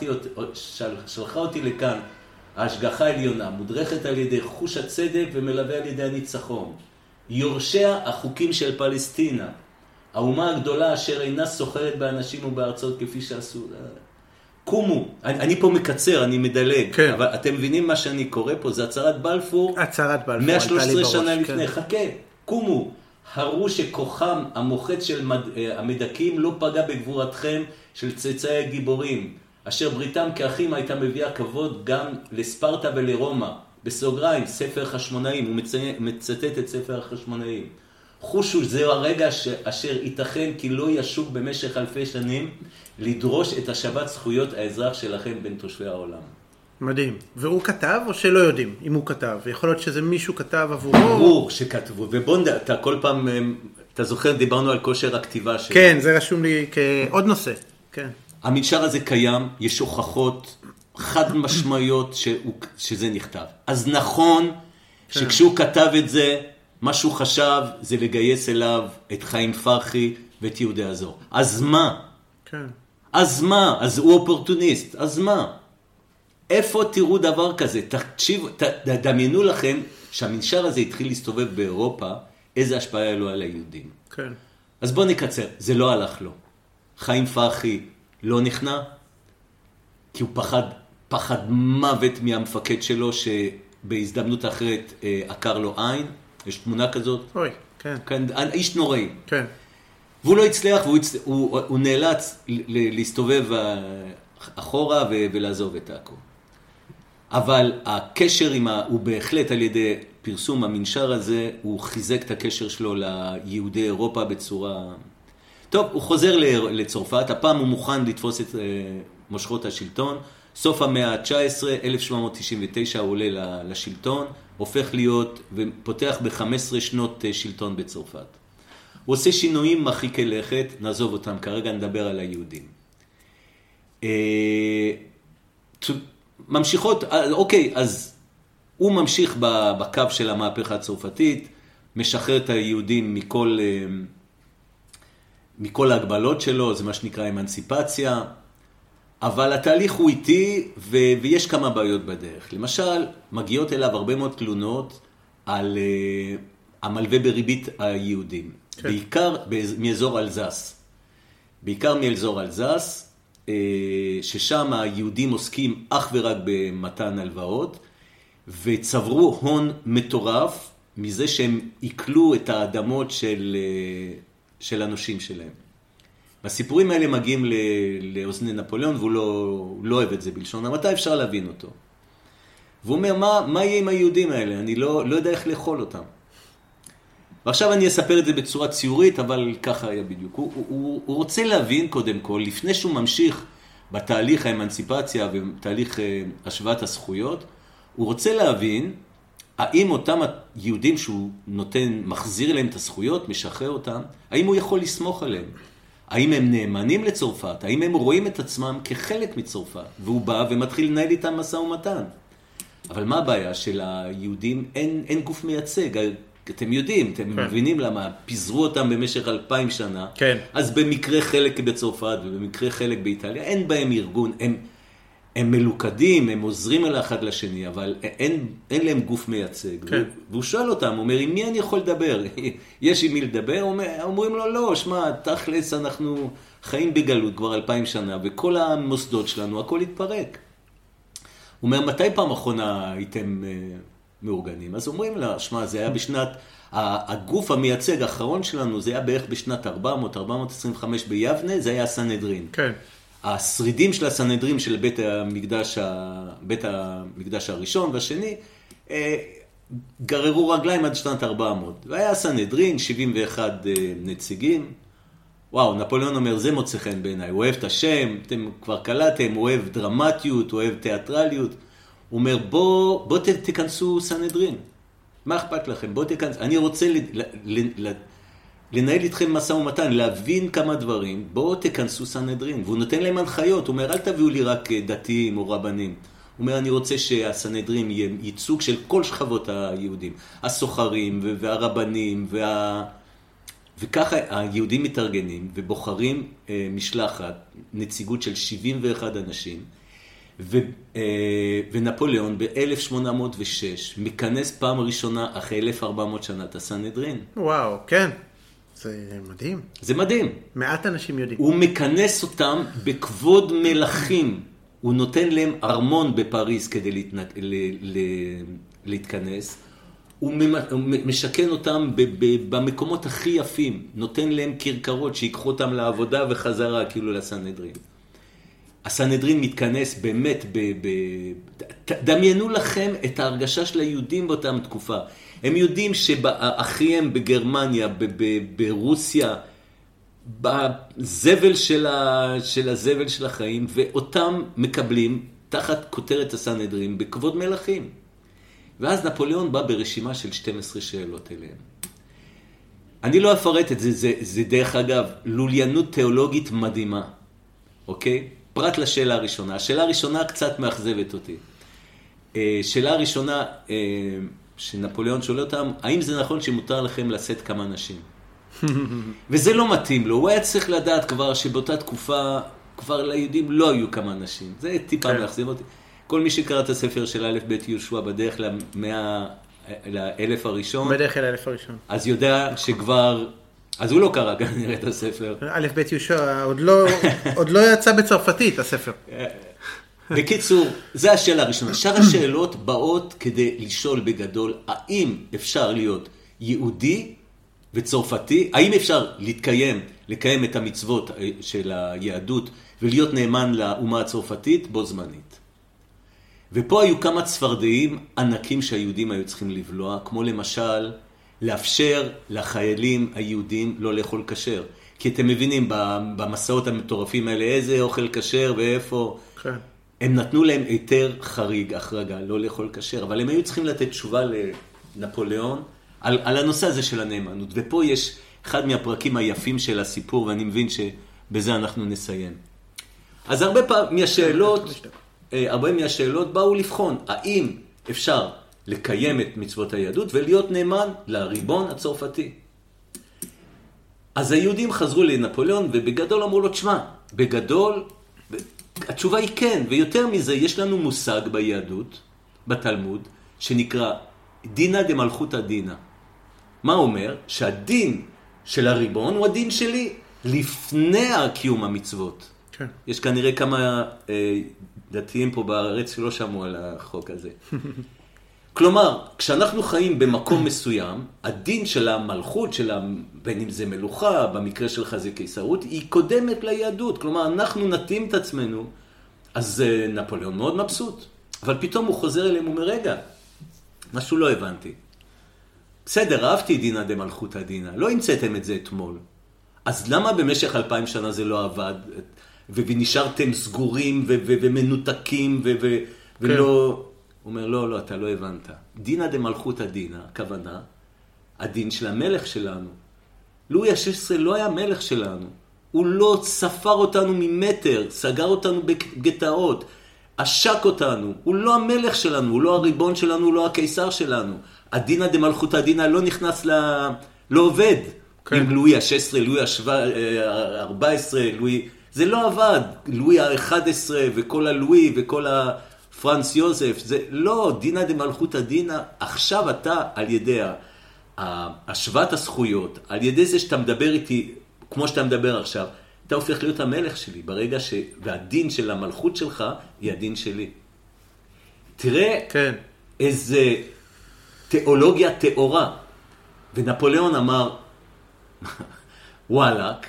שלחה אותי לכאן, ההשגחה העליונה, מודרכת על ידי חוש הצדק ומלווה על ידי הניצחון. יורשיה החוקים של פלסטינה, האומה הגדולה אשר אינה סוחרת באנשים ובארצות כפי שעשו. קומו, אני פה מקצר, אני מדלג, כן. אבל אתם מבינים מה שאני קורא פה, זה הצהרת בלפור, 113 שנה לפני, כן. חכה, קומו, הראו שכוחם המוחץ של המדכים לא פגע בגבורתכם של צאצאי הגיבורים, אשר בריתם כאחים הייתה מביאה כבוד גם לספרטה ולרומא, בסוגריים, ספר חשמונאים, הוא מצטט את ספר החשמונאים. חושו, זהו הרגע אשר ייתכן כי לא ישוק במשך אלפי שנים לדרוש את השבת זכויות האזרח שלכם בין תושבי העולם. מדהים. והוא כתב או שלא יודעים אם הוא כתב? יכול להיות שזה מישהו כתב עבורו? ברור שכתבו. ובונד, אתה כל פעם, אתה זוכר, דיברנו על כושר הכתיבה שלו. כן, זה רשום לי כעוד נושא. כן. המנשר הזה קיים, יש הוכחות חד משמעיות שזה נכתב. אז נכון שכשהוא כתב את זה, מה שהוא חשב זה לגייס אליו את חיים פרחי ואת יהודי האזור. אז מה? כן. אז מה? אז הוא אופורטוניסט. אז מה? איפה תראו דבר כזה? דמיינו לכם שהמנשר הזה התחיל להסתובב באירופה, איזה השפעה היה לו על היהודים. כן. אז בואו נקצר, זה לא הלך לו. חיים פרחי לא נכנע, כי הוא פחד מוות מהמפקד שלו, שבהזדמנות אחרת עקר לו עין. יש תמונה כזאת. אוי, כן. איש נוראי. כן. והוא לא הצליח, הוא נאלץ להסתובב אחורה ולעזוב את עכו. אבל הקשר הוא בהחלט על ידי פרסום המנשר הזה, הוא חיזק את הקשר שלו ליהודי אירופה בצורה... טוב, הוא חוזר לצרפת, הפעם הוא מוכן לתפוס את מושכות השלטון, סוף המאה ה-19, 1799 הוא עולה לשלטון, הופך להיות ופותח ב-15 שנות שלטון בצרפת. הוא עושה שינויים מרחיקי לכת, נעזוב אותם, כרגע נדבר על היהודים. ממשיכות, אוקיי, אז הוא ממשיך בקו של המהפכה הצרפתית, משחרר את היהודים מכל ההגבלות שלו, זה מה שנקרא אמנסיפציה, אבל התהליך הוא איטי ויש כמה בעיות בדרך. למשל, מגיעות אליו הרבה מאוד תלונות על המלווה בריבית היהודים, כן. בעיקר מאזור אלזס. בעיקר מאזור אלזס, ששם היהודים עוסקים אך ורק במתן הלוואות, וצברו הון מטורף מזה שהם עיקלו את האדמות של הנושים שלהם. הסיפורים האלה מגיעים לאוזני נפוליאון, והוא לא אוהב את זה בלשון המעטה, אפשר להבין אותו. והוא אומר, מה יהיה עם היהודים האלה? אני לא יודע איך לאכול אותם. ועכשיו אני אספר את זה בצורה ציורית, אבל ככה היה בדיוק. הוא רוצה להבין קודם כל, לפני שהוא ממשיך בתהליך האמנסיפציה ובתהליך השוואת הזכויות, הוא רוצה להבין האם אותם היהודים שהוא נותן, מחזיר להם את הזכויות, משחרר אותם, האם הוא יכול לסמוך עליהם? האם הם נאמנים לצרפת? האם הם רואים את עצמם כחלק מצרפת? והוא בא ומתחיל לנהל איתם משא ומתן. אבל מה הבעיה של היהודים? אין גוף מייצג. אתם יודעים, אתם מבינים למה פיזרו אותם במשך 2000 שנה. כן. אז במקרה חלק בצרפת ובמקרה חלק באיטליה, אין בהם ארגון. הם מלוכדים, הם עוזרים על אחד לשני, אבל אין להם גוף מייצג. כן. והוא שואל אותם, הוא אומר, עם מי אני יכול לדבר? יש עם מי לדבר? אומרים לו, לא, שמע, תכלס אנחנו חיים בגלות כבר 2000 שנה, וכל המוסדות שלנו, הכל התפרק. הוא אומר, מתי פעם אחרונה הייתם מאורגנים? אז אומרים לה, שמע, זה היה בשנת, הגוף המייצג האחרון שלנו, זה היה בערך בשנת 425 ביבנה, זה היה הסנהדרין. כן. השרידים של הסנהדרין של בית המקדש הראשון והשני, גררו רגליים עד שנת 400. והיה הסנהדרין, 71 נציגים. וואו, נפוליאון אומר, זה מוצא חן בעיניי. הוא אוהב את השם, אתם כבר קלטתם, הוא אוהב דרמטיות, הוא אוהב תיאטרליות. הוא אומר, בוא תכנסו סנהדרין. מה אכפת לכם? בוא תכנסו. אני רוצה לנהל איתכם משא ומתן, להבין כמה דברים, בואו תכנסו סנהדרין. והוא נותן להם הנחיות, הוא אומר, אל תביאו לי רק דתיים או רבנים. הוא אומר, אני רוצה שהסנהדרין יהיה ייצוג של כל שכבות היהודים, הסוחרים והרבנים, וככה היהודים מתארגנים ובוחרים משלחת, נציגות של 71 אנשים, ונפוליאון ב-1806 מכנס פעם ראשונה אחרי 1400 שנה את הסנהדרין. וואו, כן. זה מדהים. זה מדהים. מעט אנשים יודעים. הוא מכנס אותם בכבוד מלכים. הוא נותן להם ארמון בפריז כדי להתכנס. הוא משכן אותם במקומות הכי יפים. נותן להם כרכרות שיקחו אותם לעבודה וחזרה כאילו לסנהדרין. הסנהדרין מתכנס באמת דמיינו לכם את ההרגשה של היהודים באותם תקופה. הם יודעים שאחיהם בגרמניה, ברוסיה, בזבל של הזבל של החיים, ואותם מקבלים תחת כותרת הסנהדרין בכבוד מלכים. ואז נפוליאון בא ברשימה של 12 שאלות אליהם. אני לא אפרט את זה, זה דרך אגב לוליינות תיאולוגית מדהימה, אוקיי? פרט לשאלה הראשונה. השאלה הראשונה קצת מאכזבת אותי. שאלה הראשונה שנפוליאון שואל אותם, האם זה נכון שמותר לכם לשאת כמה נשים? וזה לא מתאים לו. הוא היה צריך לדעת כבר שבאותה תקופה כבר ליהודים לא היו כמה נשים. זה טיפה מאכזב אותי. כל מי שקרא את הספר של א' ב' יהושע בדרך לאלף הראשון, בדרך אל האלף הראשון. אז יודע שכבר, אז הוא לא קרא כנראה את הספר. א' ב' יהושע עוד לא יצא בצרפתית הספר. בקיצור, זה השאלה הראשונה. שאר השאלות באות כדי לשאול בגדול, האם אפשר להיות יהודי וצרפתי? האם אפשר לקיים את המצוות של היהדות ולהיות נאמן לאומה הצרפתית בו זמנית? ופה היו כמה צפרדעים ענקים שהיהודים היו צריכים לבלוע, כמו למשל, לאפשר לחיילים היהודים לא לאכול כשר. כי אתם מבינים, במסעות המטורפים האלה, איזה אוכל כשר ואיפה. כן. הם נתנו להם היתר חריג, החרגה, לא לאכול כשר, אבל הם היו צריכים לתת תשובה לנפוליאון על הנושא הזה של הנאמנות. ופה יש אחד מהפרקים היפים של הסיפור, ואני מבין שבזה אנחנו נסיים. אז הרבה מהשאלות באו לבחון, האם אפשר לקיים את מצוות היהדות ולהיות נאמן לריבון הצרפתי. אז היהודים חזרו לנפוליאון ובגדול אמרו לו, תשמע, בגדול התשובה היא כן, ויותר מזה יש לנו מושג ביהדות, בתלמוד, שנקרא דינא דמלכותא דינא. מה אומר? שהדין של הריבון הוא הדין שלי לפני קיום המצוות. כן. יש כנראה כמה דתיים פה בארץ שלא שמעו על החוק הזה. כלומר, כשאנחנו חיים במקום מסוים, הדין של המלכות, בין אם זה מלוכה, במקרה שלך זה קיסרות, היא קודמת ליהדות. כלומר, אנחנו נתאים את עצמנו, אז נפוליאון מאוד מבסוט. אבל פתאום הוא חוזר אליהם ואומר, רגע, משהו לא הבנתי. בסדר, אהבתי דינא דמלכותא דינא, לא המצאתם את זה אתמול. אז למה במשך 2000 שנה זה לא עבד? ונשארתם סגורים ומנותקים ולא... הוא אומר, לא, אתה לא הבנת. דינא דמלכותא דינא, הכוונה, הדין של המלך שלנו. לואי ה-16 לא היה מלך שלנו. הוא לא ספר אותנו ממטר, סגר אותנו בגטאות, עשק אותנו. הוא לא המלך שלנו, הוא לא הריבון שלנו, הוא לא הקיסר שלנו. הדינא דמלכותא דינא לא נכנס לא עובד. כן. עם לואי ה-16, לואי ה-14, לואי... זה לא עבד. לואי ה-11 וכל הלואי וכל הפרנס יוזף, זה לא, דינא דמלכותא דינא. עכשיו אתה על ידי השוואת הזכויות, על ידי זה שאתה מדבר איתי, כמו שאתה מדבר עכשיו, אתה הופך להיות המלך שלי, ברגע והדין של המלכות שלך היא הדין שלי. תראה כן. איזה תיאולוגיה תיאורה. ונפוליאון אמר, וואלק,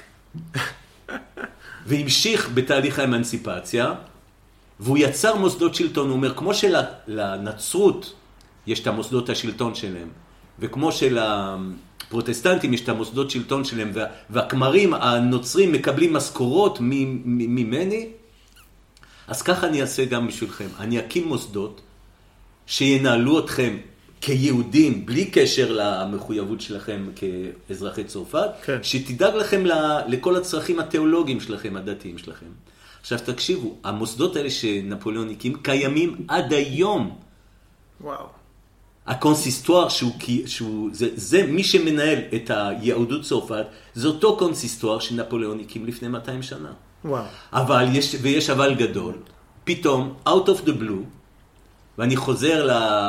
והמשיך בתהליך האמנסיפציה, והוא יצר מוסדות שלטון. הוא אומר, כמו שלנצרות יש את המוסדות השלטון שלהם, וכמו שלפרוטסטנטים יש את המוסדות שלטון שלהם, והכמרים הנוצרים מקבלים משכורות ממני, אז ככה אני אעשה גם בשבילכם. אני אקים מוסדות שינהלו אתכם כיהודים, בלי קשר למחויבות שלכם כאזרחי צרפת, כן. שתדאג לכם לכל הצרכים התיאולוגיים שלכם, הדתיים שלכם. עכשיו תקשיבו, המוסדות האלה שנפוליאון הקים קיימים עד היום. וואו. הקונסיסטואר זה מי שמנהל את היהדות צרפת, זה אותו קונסיסטואר שנפוליאון הקים לפני 200 שנה. וואו. ויש אבל גדול, פתאום, out of the blue, ואני חוזר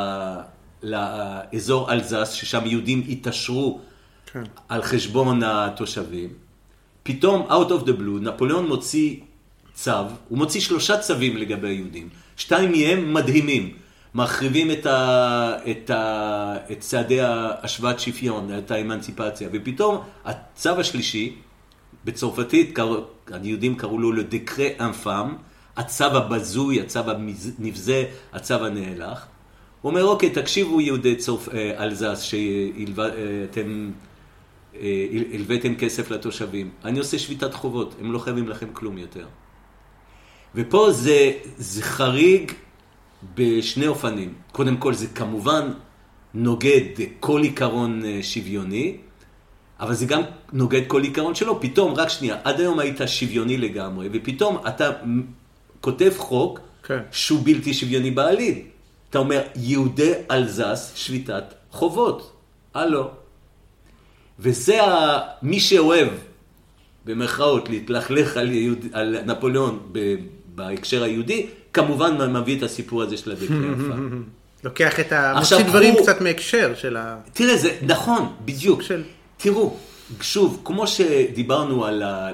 לאזור אלזס, ששם יהודים התעשרו כן. על חשבון התושבים, פתאום, out of the blue, נפוליאון מוציא צו, הוא מוציא 3 צווים לגבי היהודים, 2 מהם מדהימים, מחריבים את צעדי השוואת שוויון, את האמנציפציה, ופתאום הצו השלישי, בצרפתית, היהודים קראו לו לדקרה אינפאם, הצו הבזוי, הצו הנבזה, הצו הנאלח. הוא אומר, אוקיי, תקשיבו יהודי אלזס, שאתם הלוויתם כסף לתושבים. אני עושה שביתת חובות, הם לא חייבים לכם כלום יותר. ופה זה חריג בשני אופנים. קודם כל זה כמובן נוגד כל עיקרון שוויוני, אבל זה גם נוגד כל עיקרון שלו. פתאום, רק שנייה, עד היום היית שוויוני לגמרי, ופתאום אתה כותב חוק כן. שהוא בלתי שוויוני בעליל. אתה אומר, יהודי אלזס שביתת חובות. הלו. וזה מי שאוהב, במרכאות, להתלכלך על נפוליאון בהקשר היהודי, כמובן מביא את הסיפור הזה של הדקרה יפה. לוקח את מוציא דברים קצת מהקשר של תראה, זה נכון, בדיוק. תראו, שוב, כמו שדיברנו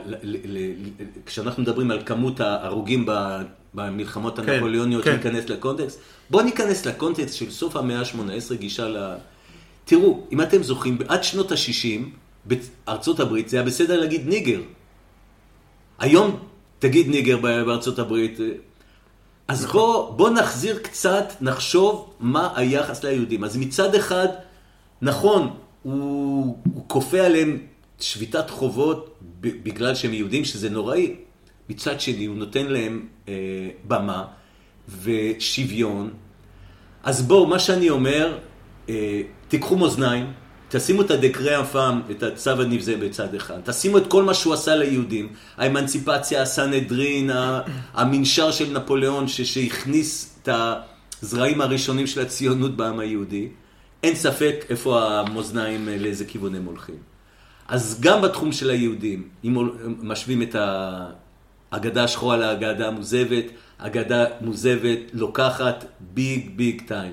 כשאנחנו מדברים על כמות ההרוגים במלחמות הנפוליאוניות, ניכנס לקונטקסט. בואו ניכנס לקונטקסט של סוף המאה ה-18, גישה תראו, אם אתם זוכרים, עד שנות ה-60, בארצות הברית, זה היה בסדר להגיד ניגר. היום תגיד ניגר בארצות הברית. אז בוא נחזיר קצת, נחשוב מה היחס ליהודים. אז מצד אחד, נכון, הוא כופה עליהם שביתת חובות בגלל שהם יהודים, שזה נוראי. מצד שני, הוא נותן להם במה ושוויון. אז בואו, מה שאני אומר, תיקחו מאזניים, תשימו את הדקרה אינפאם, את הצו הנבזה בצד אחד, תשימו את כל מה שהוא עשה ליהודים, האמנציפציה, הסנהדרין, המנשר של נפוליאון שהכניס את הזרעים הראשונים של הציונות בעם היהודי, אין ספק איפה המאזניים, לאיזה כיוון הם הולכים. אז גם בתחום של היהודים, אם משווים את האגדה השחורה לאגדה המוזבת, אגדה מוזבת לוקחת ביג טיים.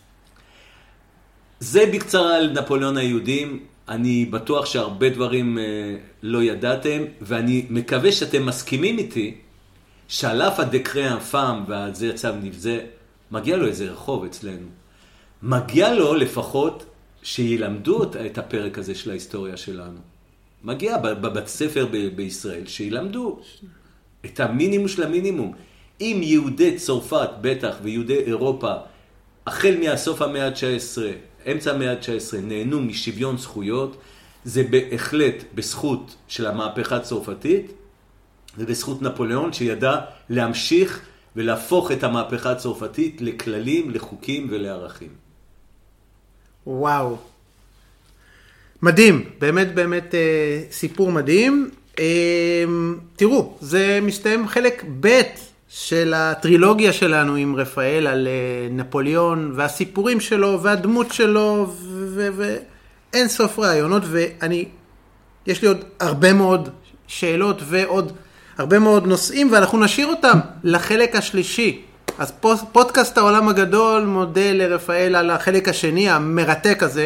זה בקצרה על נפוליאון היהודים. אני בטוח שהרבה דברים לא ידעתם, ואני מקווה שאתם מסכימים איתי שעל אף הדקרה אינפאם ועל זה הצו נבזה, מגיע לו איזה רחוב אצלנו. מגיע לו לפחות שילמדו את הפרק הזה של ההיסטוריה שלנו. מגיע בבית ספר בישראל שילמדו את המינימום של המינימום. אם יהודי צרפת בטח ויהודי אירופה החל מהסוף המאה ה-19, אמצע המאה ה-19, נהנו משוויון זכויות, זה בהחלט בזכות של המהפכה הצרפתית ובזכות נפוליאון שידע להמשיך ולהפוך את המהפכה הצרפתית לכללים, לחוקים ולערכים. וואו. מדהים, באמת באמת סיפור מדהים. תראו, זה מסתיים חלק ב' של הטרילוגיה שלנו עם רפאל על נפוליאון והסיפורים שלו והדמות שלו ואין סוף רעיונות, יש לי עוד הרבה מאוד שאלות ועוד הרבה מאוד נושאים, ואנחנו נשאיר אותם לחלק השלישי. אז פודקאסט העולם הגדול מודה לרפאל על החלק השני המרתק הזה,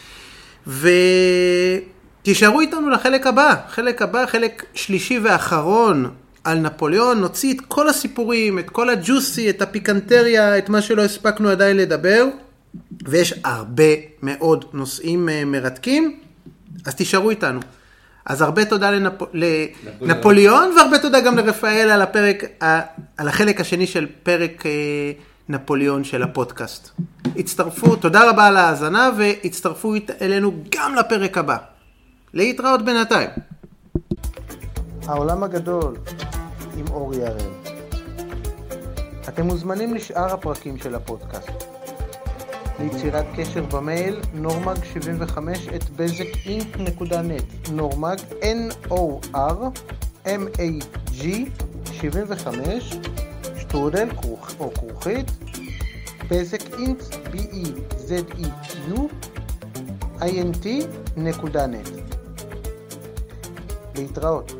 ותישארו איתנו לחלק הבא. חלק שלישי ואחרון על נפוליאון. נוציא את כל הסיפורים, את כל הג'וסי, את הפיקנטריה, את מה שלא הספקנו עדיין לדבר, ויש הרבה מאוד נושאים מרתקים, אז תישארו איתנו. אז הרבה תודה לנפוליאון, והרבה תודה גם לרפאל על על החלק השני של פרק נפוליאון של הפודקאסט. תודה רבה על ההאזנה, והצטרפו אלינו גם לפרק הבא. להתראות בינתיים. העולם הגדול עם אורי הראל. אתם מוזמנים לשאר הפרקים של הפודקאסט. ליצירת קשר במייל normag75@bezekinc.net normag NORMAG 75 שטרודל או כרוכית bezekinc bezeqint.net. להתראות.